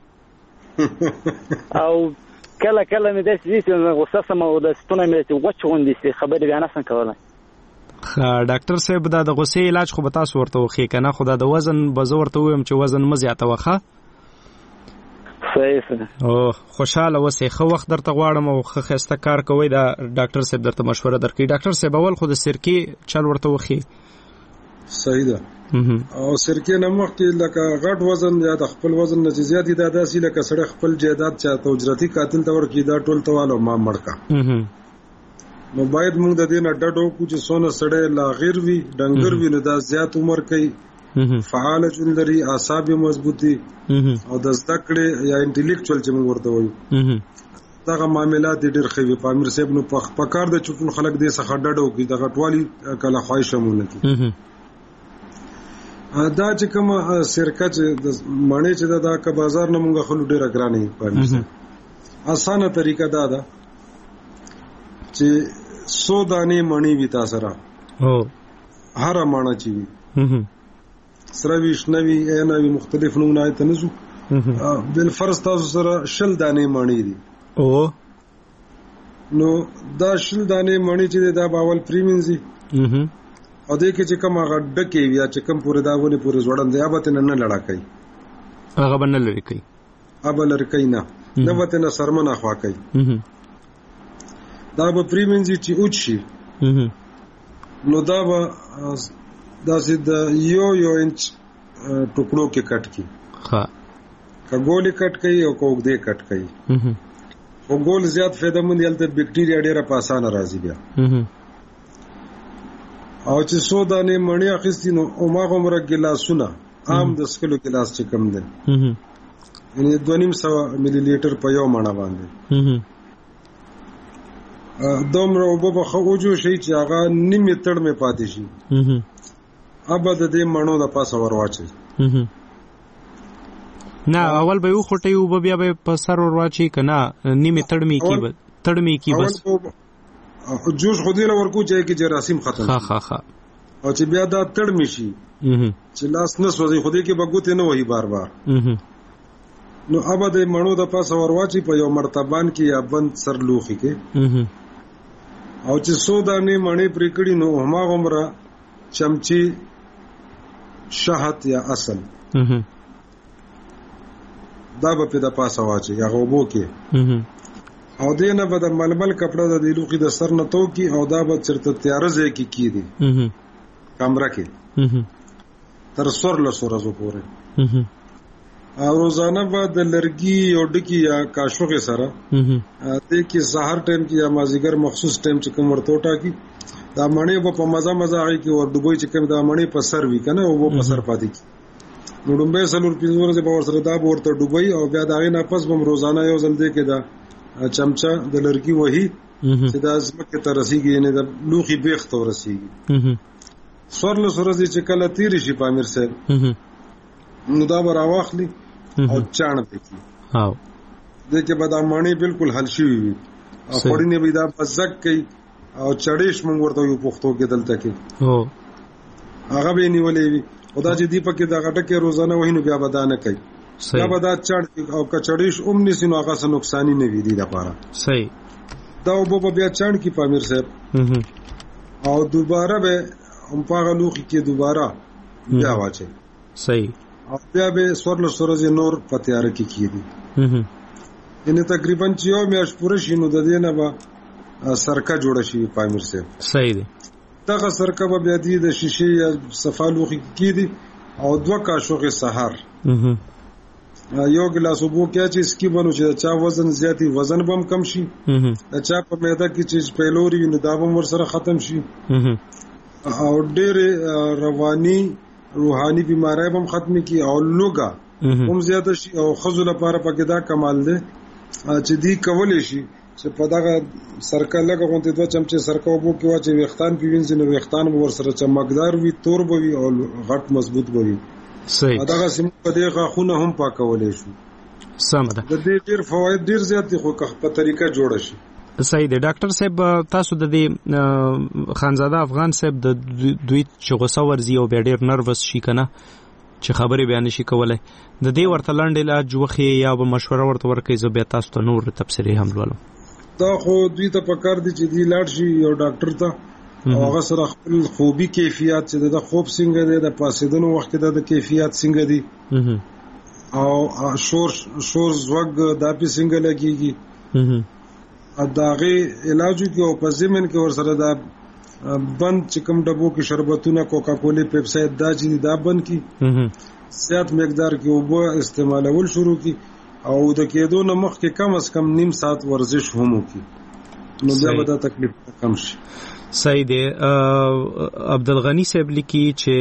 او کله کله مې داسې وي چې غوسه سم او د ستونی مې وچ غوندې شي خبرې بیا نشم کولی. ښه ډاکټر صاحب دا د غوسې علاج خو به تاسو ورته وښیې که نه خو دا د وزن به زه ورته ووایم چې وزن مه زیاتوه ښه. صحیح ده. او خوشاله اوسئ ښه وخت درته غواړم او ښه ښایسته کار کوئ. دا ډاکټر صاحب درته مشوره درکوي. ډاکټر صاحب اول خو د سرکې چل ورته وښیې. صحیح ده. او سرکې نه مخکې لکه غټ وزن یا د خپل وزن نه چې زیات دي دا داسې لکه سړی خپل جایداد چاته اجرتي قاتل ته ورکړي دا ټول ته واله ما مړ کا. نو باید موږ د دې نه ډډ وکړو چې څونه سړی لا غیر وي ډنګر وي نو دا زیات عمر کوي فعال ژوند لري اعصاب یې مضبوط دي او د زده کړې یا انټلیکچوال چې موږ ورته وایو دغه معاملات ډېر ښه وي. پامیر صاحب نو په کار د چې ټول خلک دې څخه ډډ وکړي د غټوالي کله خواهش هم ونه کړي. دا چې کومه سرکه چې د مڼې چې دا که بازار نه موږ خلکو ډېره ګرانه وي پامیر صاحب اسانه طریقه دا ده چې سو دانې مڼې وي تا سره هره مڼه چې وي سره وي شنه وي عینه وي مختلف نومونه یې ته نه ځو بالفرض تاسو سره شل دانې مڼې دي نو دا شل دانې مڼې چې دا به اول پریمینځي او دې کې چې کوم هغه ډکې وي یا چې کوم پورې دا ونې پورې ځوړند دی هغه به نه نه لړا کوي هغه به نه لرې کوي هغه به لرې کوي نه نه به نه سرمن اخوا کوي دا به پریمینځي چې اوچ شي نو دا به داسې د یو یو انچ ټوکړو کې کټ کی ها که ګولې کټ کوي او که اوږدې کټ کوي او ګول زیات فایده مند یلته بیکټیریا ډېره په اسانه راځي بیا او چې سو دانې مڼې اخیستي نو هماغه عمره ګیلاسونه عام د څښلو ګیلاس چې کم دی یعنې دوه نیم سوه ملي لیټر په یو مڼه باندې دومره اوبه به ښه وجوشي چې هغه نیمې تړمې پاتې شي ابه د دې مڼو د پاسه ور واچوي نه اول به یو خوټې اوبه بیا به په سر ور واچي که نه نیمې تړمې کې به تړمې کې بس جوش خو دې له ورکو چې کې جراثیم ختم ښه ښه ښه او چې بیا دا تړمې شي چې لاس نه سوځي خو دې کې به ګوتې نه وهي بار بار نو ابه د مڼو د پاسه ور واچي په یو مرتبان کې یا بند سر لوښي کې او چې سو دانې مڼې پرې کړي نو هماغه عمره چمچی شهد یا اصل دا به په د پاسه واچي هغه اوبو کې او دې نه به د ململ کپړه د دې لوښي د سر نه تو کی او دا به چرته تیاره ځای کې کیدي کمره کې تر سور له سورزو پورې او روزانه به د لرګي او ډکی یا کاشوغه سره دې کې سحر ټایم کې یا مازیګر مخصوص ټایم چې کوم ورته ټاکی دا مڼې په مزه مزه هغه کې ور ډوبوي چې کوم دا مڼې په سر وی کنه او په سر پاتې کی نو ډومبه سلور پنځه ورځې په ور سره دا ورته ډوبوي او بیا دا غي نه پس بم روزانه یو ځل دې کې دا چمچا د لرګي وਹੀ چې دا زمکه ته رسیږي نه د لوخي بیخ ته رسیږي سورله سورځي چې کله تیر شي پامیر صاحب نو دا بر واخلي او چاڼ پکې هاو دې کې به دا مڼې بالکل حل شي وي او خورینه به دا بزک کوي او چړېش مونږ ورته یو پښتو کې دلته کې هو هغه به نیولې وي او دا چې دی پکې دا غټه کې روزانه وینو بیا بدانه کوي دا به دا چړ او کچړېش اوم نسی نو هغه څه نقصانی نه وي دی لپاره صحیح دا وبو بیا چاڼ کې پامیر صاحب او دوباره به هم پاغه لوخي کې دوباره بیا واچي. صحیح. او بیا به سورل سورز نور په تیار کې کیږي. یعنی تقریبا چې یو میاشت پوره شي نو د دې نه به سرکه جوړه شي پامیر سه. صحیح دی. دغه سرکه به بیا د شیشه یا صفالوخي کې دي او دوه کاشوغه سحر. یو ګلاس وبو کې چې اسکی بنو چې چا وزن زیاتی وزن بم کم شي. چا په معده کې چې پیلوري نو دا بم ور سره ختم شي. او ډېر رواني روحاني بیماری بم ختم کی او لوګه هم زیاته شي او خزو لپاره پکې دا کمال دی چې دی کولې شي چې په دغه سرکه لګه غونډه دوه چمچه سرکه وبو کې واچي وختان پیوینځي نو وختان ور سره چمکدار وي تور بوي او غټ مضبوط بوي. صحیح. دغه سم په دغه خونه هم پاکولې شو. سم ده. د دې ډیر فواید ډیر زیات دي خو په طریقه جوړ شي. صحیح دی. ډاکټر صاحب تاسو د دې خانزاده افغان صاحب د دوی چې غوسه ورزي او ډیر نروس شي کنه چې خبرې بیان شي کولای د دې ورته لاندې علاج وخی یا به مشوره ورته ورکړي زه بیا تاسو ته نور تفسیری هم ولوم. دا خو دوی ته پکار دي چې دی لاړ شي یو ډاکټر ته او هغه سره خپل خوبي کیفیت چې د خوب څنګه دی د پاسیدنو وخت د کیفیت څنګه دی او شور شور زوګ دا په څنګه لګيږي ا داغه علاج کې او په زمين کې ور سره دا بند چې کوم ډبو کې شربتونه کوکا کولا پیپسي دا چې دا بند کی زیات مقدار کې اوبه استعمالول شروع کی او د کېدو نه مخکې کم از کم نیم ساعت ورزش هم وکي نو بیا به دا تکلیف کم شي. صحیح دی. عبدالغنی صاحب لیکي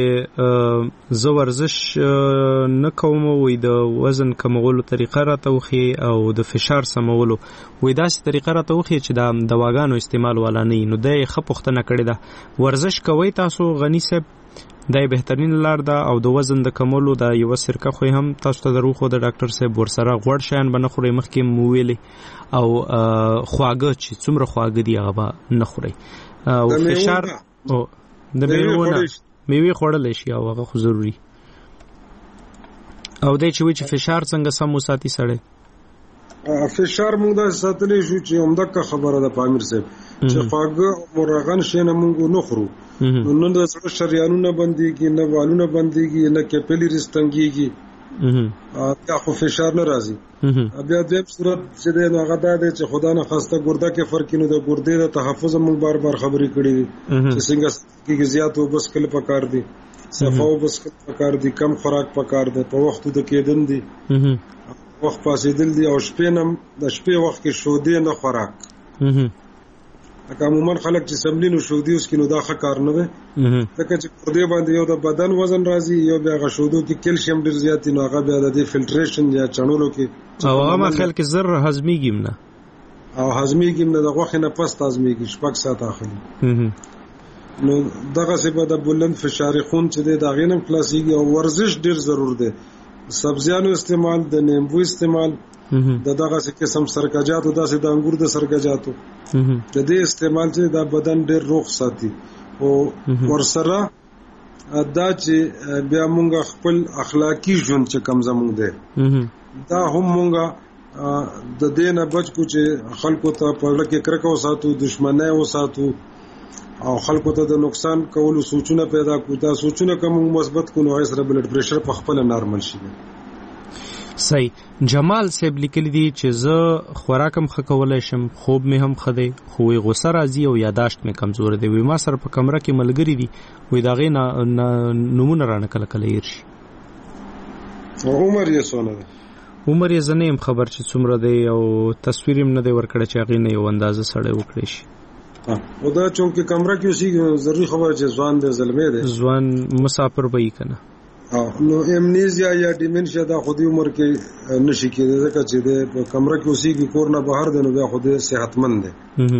چې زه ورزش نه کوم وې د وزن کمولو طریقه راته وخی او د فشار سمولو وې داسې طریقه راته وخی چې د دواګانو استعمال والا نه نو د ښه پوښتنه کړې ده. ورزش کوي تاسو غنی صاحب دا بهترین لار ده او د وزن د کمولو دا یو سرکه خو هم تاسو ته درو خو د ډاکټر صاحب ورسره غوړ شین بنه خوري مخکې مو ویلي او خواږه چې څومره خواږه دی هغه نه خوري او فشار او د میوه میوه خوړل شي او هغه خو ضروری او د چې چې فشار څنګه سم وساتي سره فشار موږ د ساتلې شو چې همدغه خبره ده پامیر صاحب چې خواږه مرغان شینه موږ نه خورو نو د سره شریانونه بنديږي نه والونه بنديږي نه کیپیلریز تنګيږي دا خو فشار نه راځي. بیا د صورت چې د هغه د چې خدا نه خواسته ګرده کې فرق نه د ګردې د تحفظ موږ بار بار خبرې کړې چې څنګه کې زیات او بس کله پکار دي صفاو بس کله پکار دي کم خوراک پکار دي په وخت د کېدن دي وخت پاسېدل دي او شپې نم د شپې وخت کې شودې نه خوراک اګه عموما خلک چې سملینو شودې اوس کې نو دا ښه کار نه ده ځکه چې ګردې باندې یو د بدن وزن راځي یو بیا غ شودو کې کیلشیم ډیر زیات نو هغه بیا د فلټریشن یا چڼولو کې او هغه ما خل کې زر هضميږي نه او هضميږي نه د غوښه نه پس هضميږي شپږ ساعت اخلي نو دغه څه به د بلند فشار خون چې د غینم کلاسیکي او ورزش ډیر ضرور دی. سبزیانو استعمال د نیمبو استعمال د دغه څه قسم سرکجاتو داسې د انګور د سرکجاتو د دې استعمال چې د بدن ډیر روغ ساتي او ورسره دا چې بیا مونږ خپل اخلاقی ژوند چې کم زمونږ دی دا هم مونږ د دې نه بچ کو چې خلکو ته په لکه کرکه وساتو دښمنۍ وساتو او خلکو ته د نقصان کولو سوچونه پیدا کو دا سوچونه کوم مثبت کو نو سره بلډ پريشر په خپل نارمل شي. صحیح. جمال صاحب لیکلی دی چې زه خوراکم ښه کولای شم خوب مې هم ښه دی خو غوسه راځي او یاداشت مې کمزور دی وی ما سره په کمره کې ملګری دي وی دا غي نمونه رانه کله کله ير شي. عمر یې څونه دی؟ عمر یې زنیم خبر چې څومره دی او تصویر هم نه دی ورکړی چې هغه نه یو اندازه سړی وکړي شي. او دا چونکه کمره کې اوسې ضروري خبره چې ځوان دی زلمه دی ځوان مسافر وای کنه نو امنیزیا یا ډیمنشیا دا خودي عمر کې نشي کېدای ځکه چې د کمره کې اوسې کې کور نه بهر دی نو بیا خو دې صحتمند دی.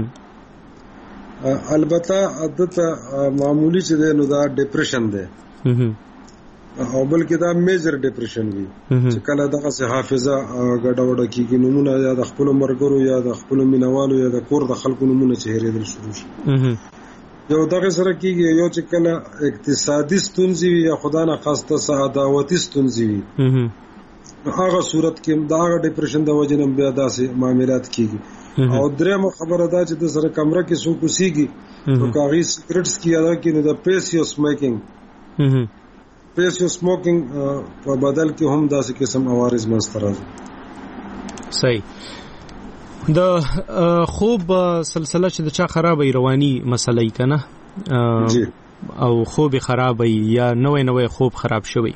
البته عادت معمولی چې دی نو دا ډیپریشن دی او بلکې دا میجر ډیپریشن وي چې کله دغه سه حافظه ګډوډه کیږي نمونه یا د خپل مرګرو یا د خپل مینوالو یا د کور د خلکو نمونه چهره دل شروع شي یو دغه سره کیږي یو چې کله اقتصادي ستونزې یا خدا نه خواسته سعادتي ستونزې وي هغه صورت کې دا هغه ډیپریشن د وجې نه بیا داسې معاملات کیږي. او درېمه خبره دا چې د سره کمره کې څوک اوسېږي نو کاغي سیګریټس کې ادا کې نو د پیسیو سموکینګ پیسیو سموکینګ په بدل کې هم داسې قسم عوارض منځته راځي. صحیح. د خوب سلسله چې د چا خرابې رواني مسلې کنه جی او خوب خرابې یا نوې نوې خوب خراب شوی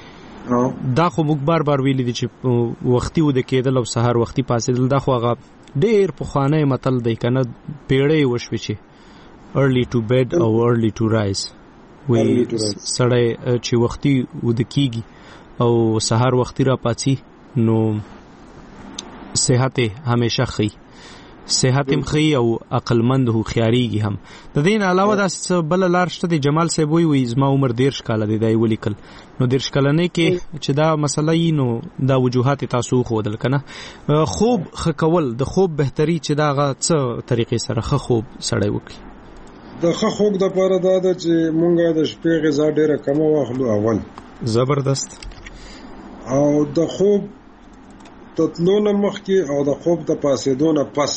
دا خو موږ بار بار ویلي دي چې وختي ود کېدل او سحر وختي پاسېدل دا خو هغه ډېر پخوانی متل دی کنه پیړۍ وشوي چې early to bed او early to rise وی سړی چې وختي ود کېږي او سحر وختي را پاتې نو صحت همیشه خي صحت هم خي او عقلمند هو خياريږي هم. د دین علاوه د بل لار شته د جمال صاحب وی وی زما عمر ډیر کال دی دی ولیکل نو ډیر کال نه کې چې دا مسله یې نو دا وجوهات تاسو خو دل کنه خوب خکول د خوب بهتري چې دا غا څه طریقې سره خ خوب سړی وکي. د خ خوب د پاره دا چې مونږه د شپې غذا ډیره کم واخلو اول زبردست او د خوب تطلون مخکې او د خوب د پاسېدو نه پس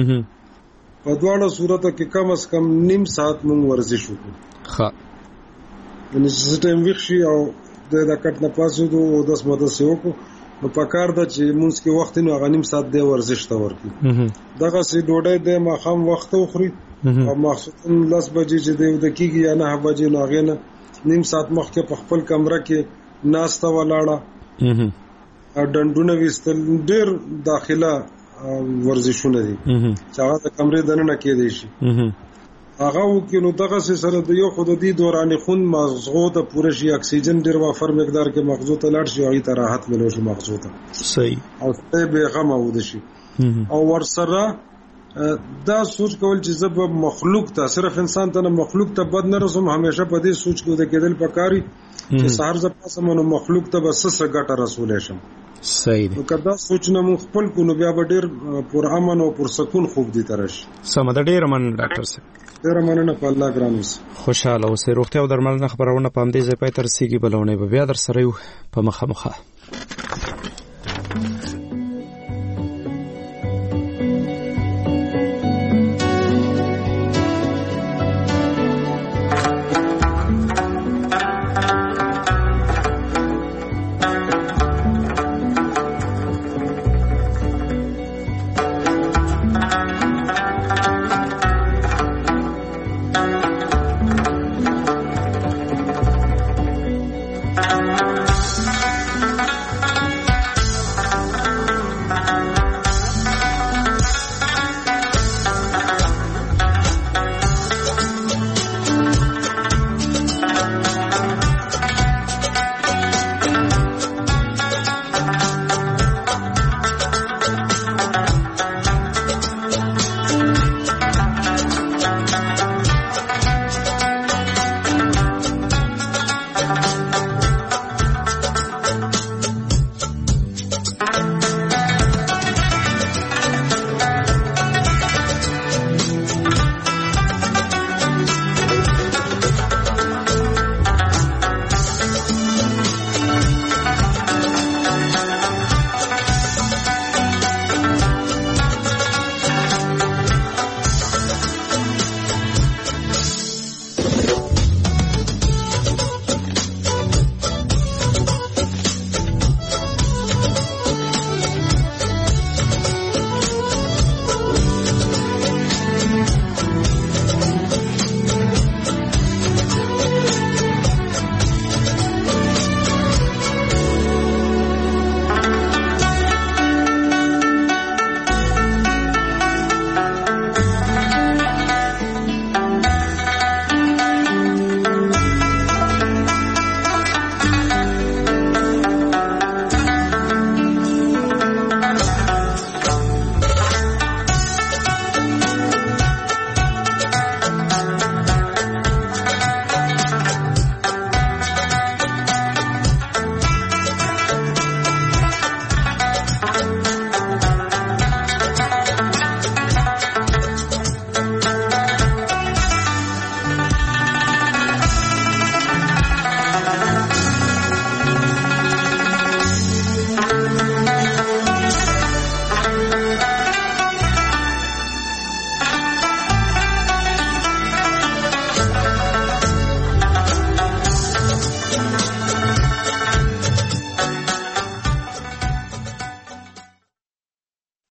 په دواړو صورتو کې کم از کم نیم ساعت مونږ ورزش وکړو. ښه یعنې چې ټایم ویښ شي او د د کټ نه پاسېدو او دس مدسې وکړو نو پکار ده چې مونږ کې وخت نو هغه نیم ساعت دی ورزش ته ورکړي. دغسې ډوډۍ دی ماښام وخت وخوري او مخصوصا لس بجې چې دی وده کېږي یا نهه بجې نو هغې نه نیم ساعت مخکې په خپل کمره کې ناسته ولاړه ډنډونه ویستل ډېر داخله ورزشونه دي چې هغه د کمرې دننه کېدی شي هغه وکړي نو دغسې سره د یو خو د دې دوران خون مغزو ته پوره شي اکسیجن ډېر وافر مقدار کې مغزو ته لاړ شي هغې ته راحت ملو شي مغزو ته صحیح او سړی بېغمه وده شي او ورسره دا سوچ کول چې زه به مخلوق ته صرف انسان ته نه مخلوق ته بد نه رسوم همیشه په دې سوچ کې وده کېدل پکاري چې سهار زه پاسم نو مخلوق ته به څه څه ګټه رسولی شم. صحیح دی. نو که دا سوچونه مونږ خپل کړو نو بیا به ډېر پر امن او پر سکون خوب دي ته راشي. سمه ده ډېره مننه ډاکټر صاحب. ډېره مننه په الله ګران اوسئ. خوشحاله اوسئ. روغتیا او درملنه خپرونه په همدې ځای پای ته رسېږي بلونه به بیا در سره یو په مخه مخه.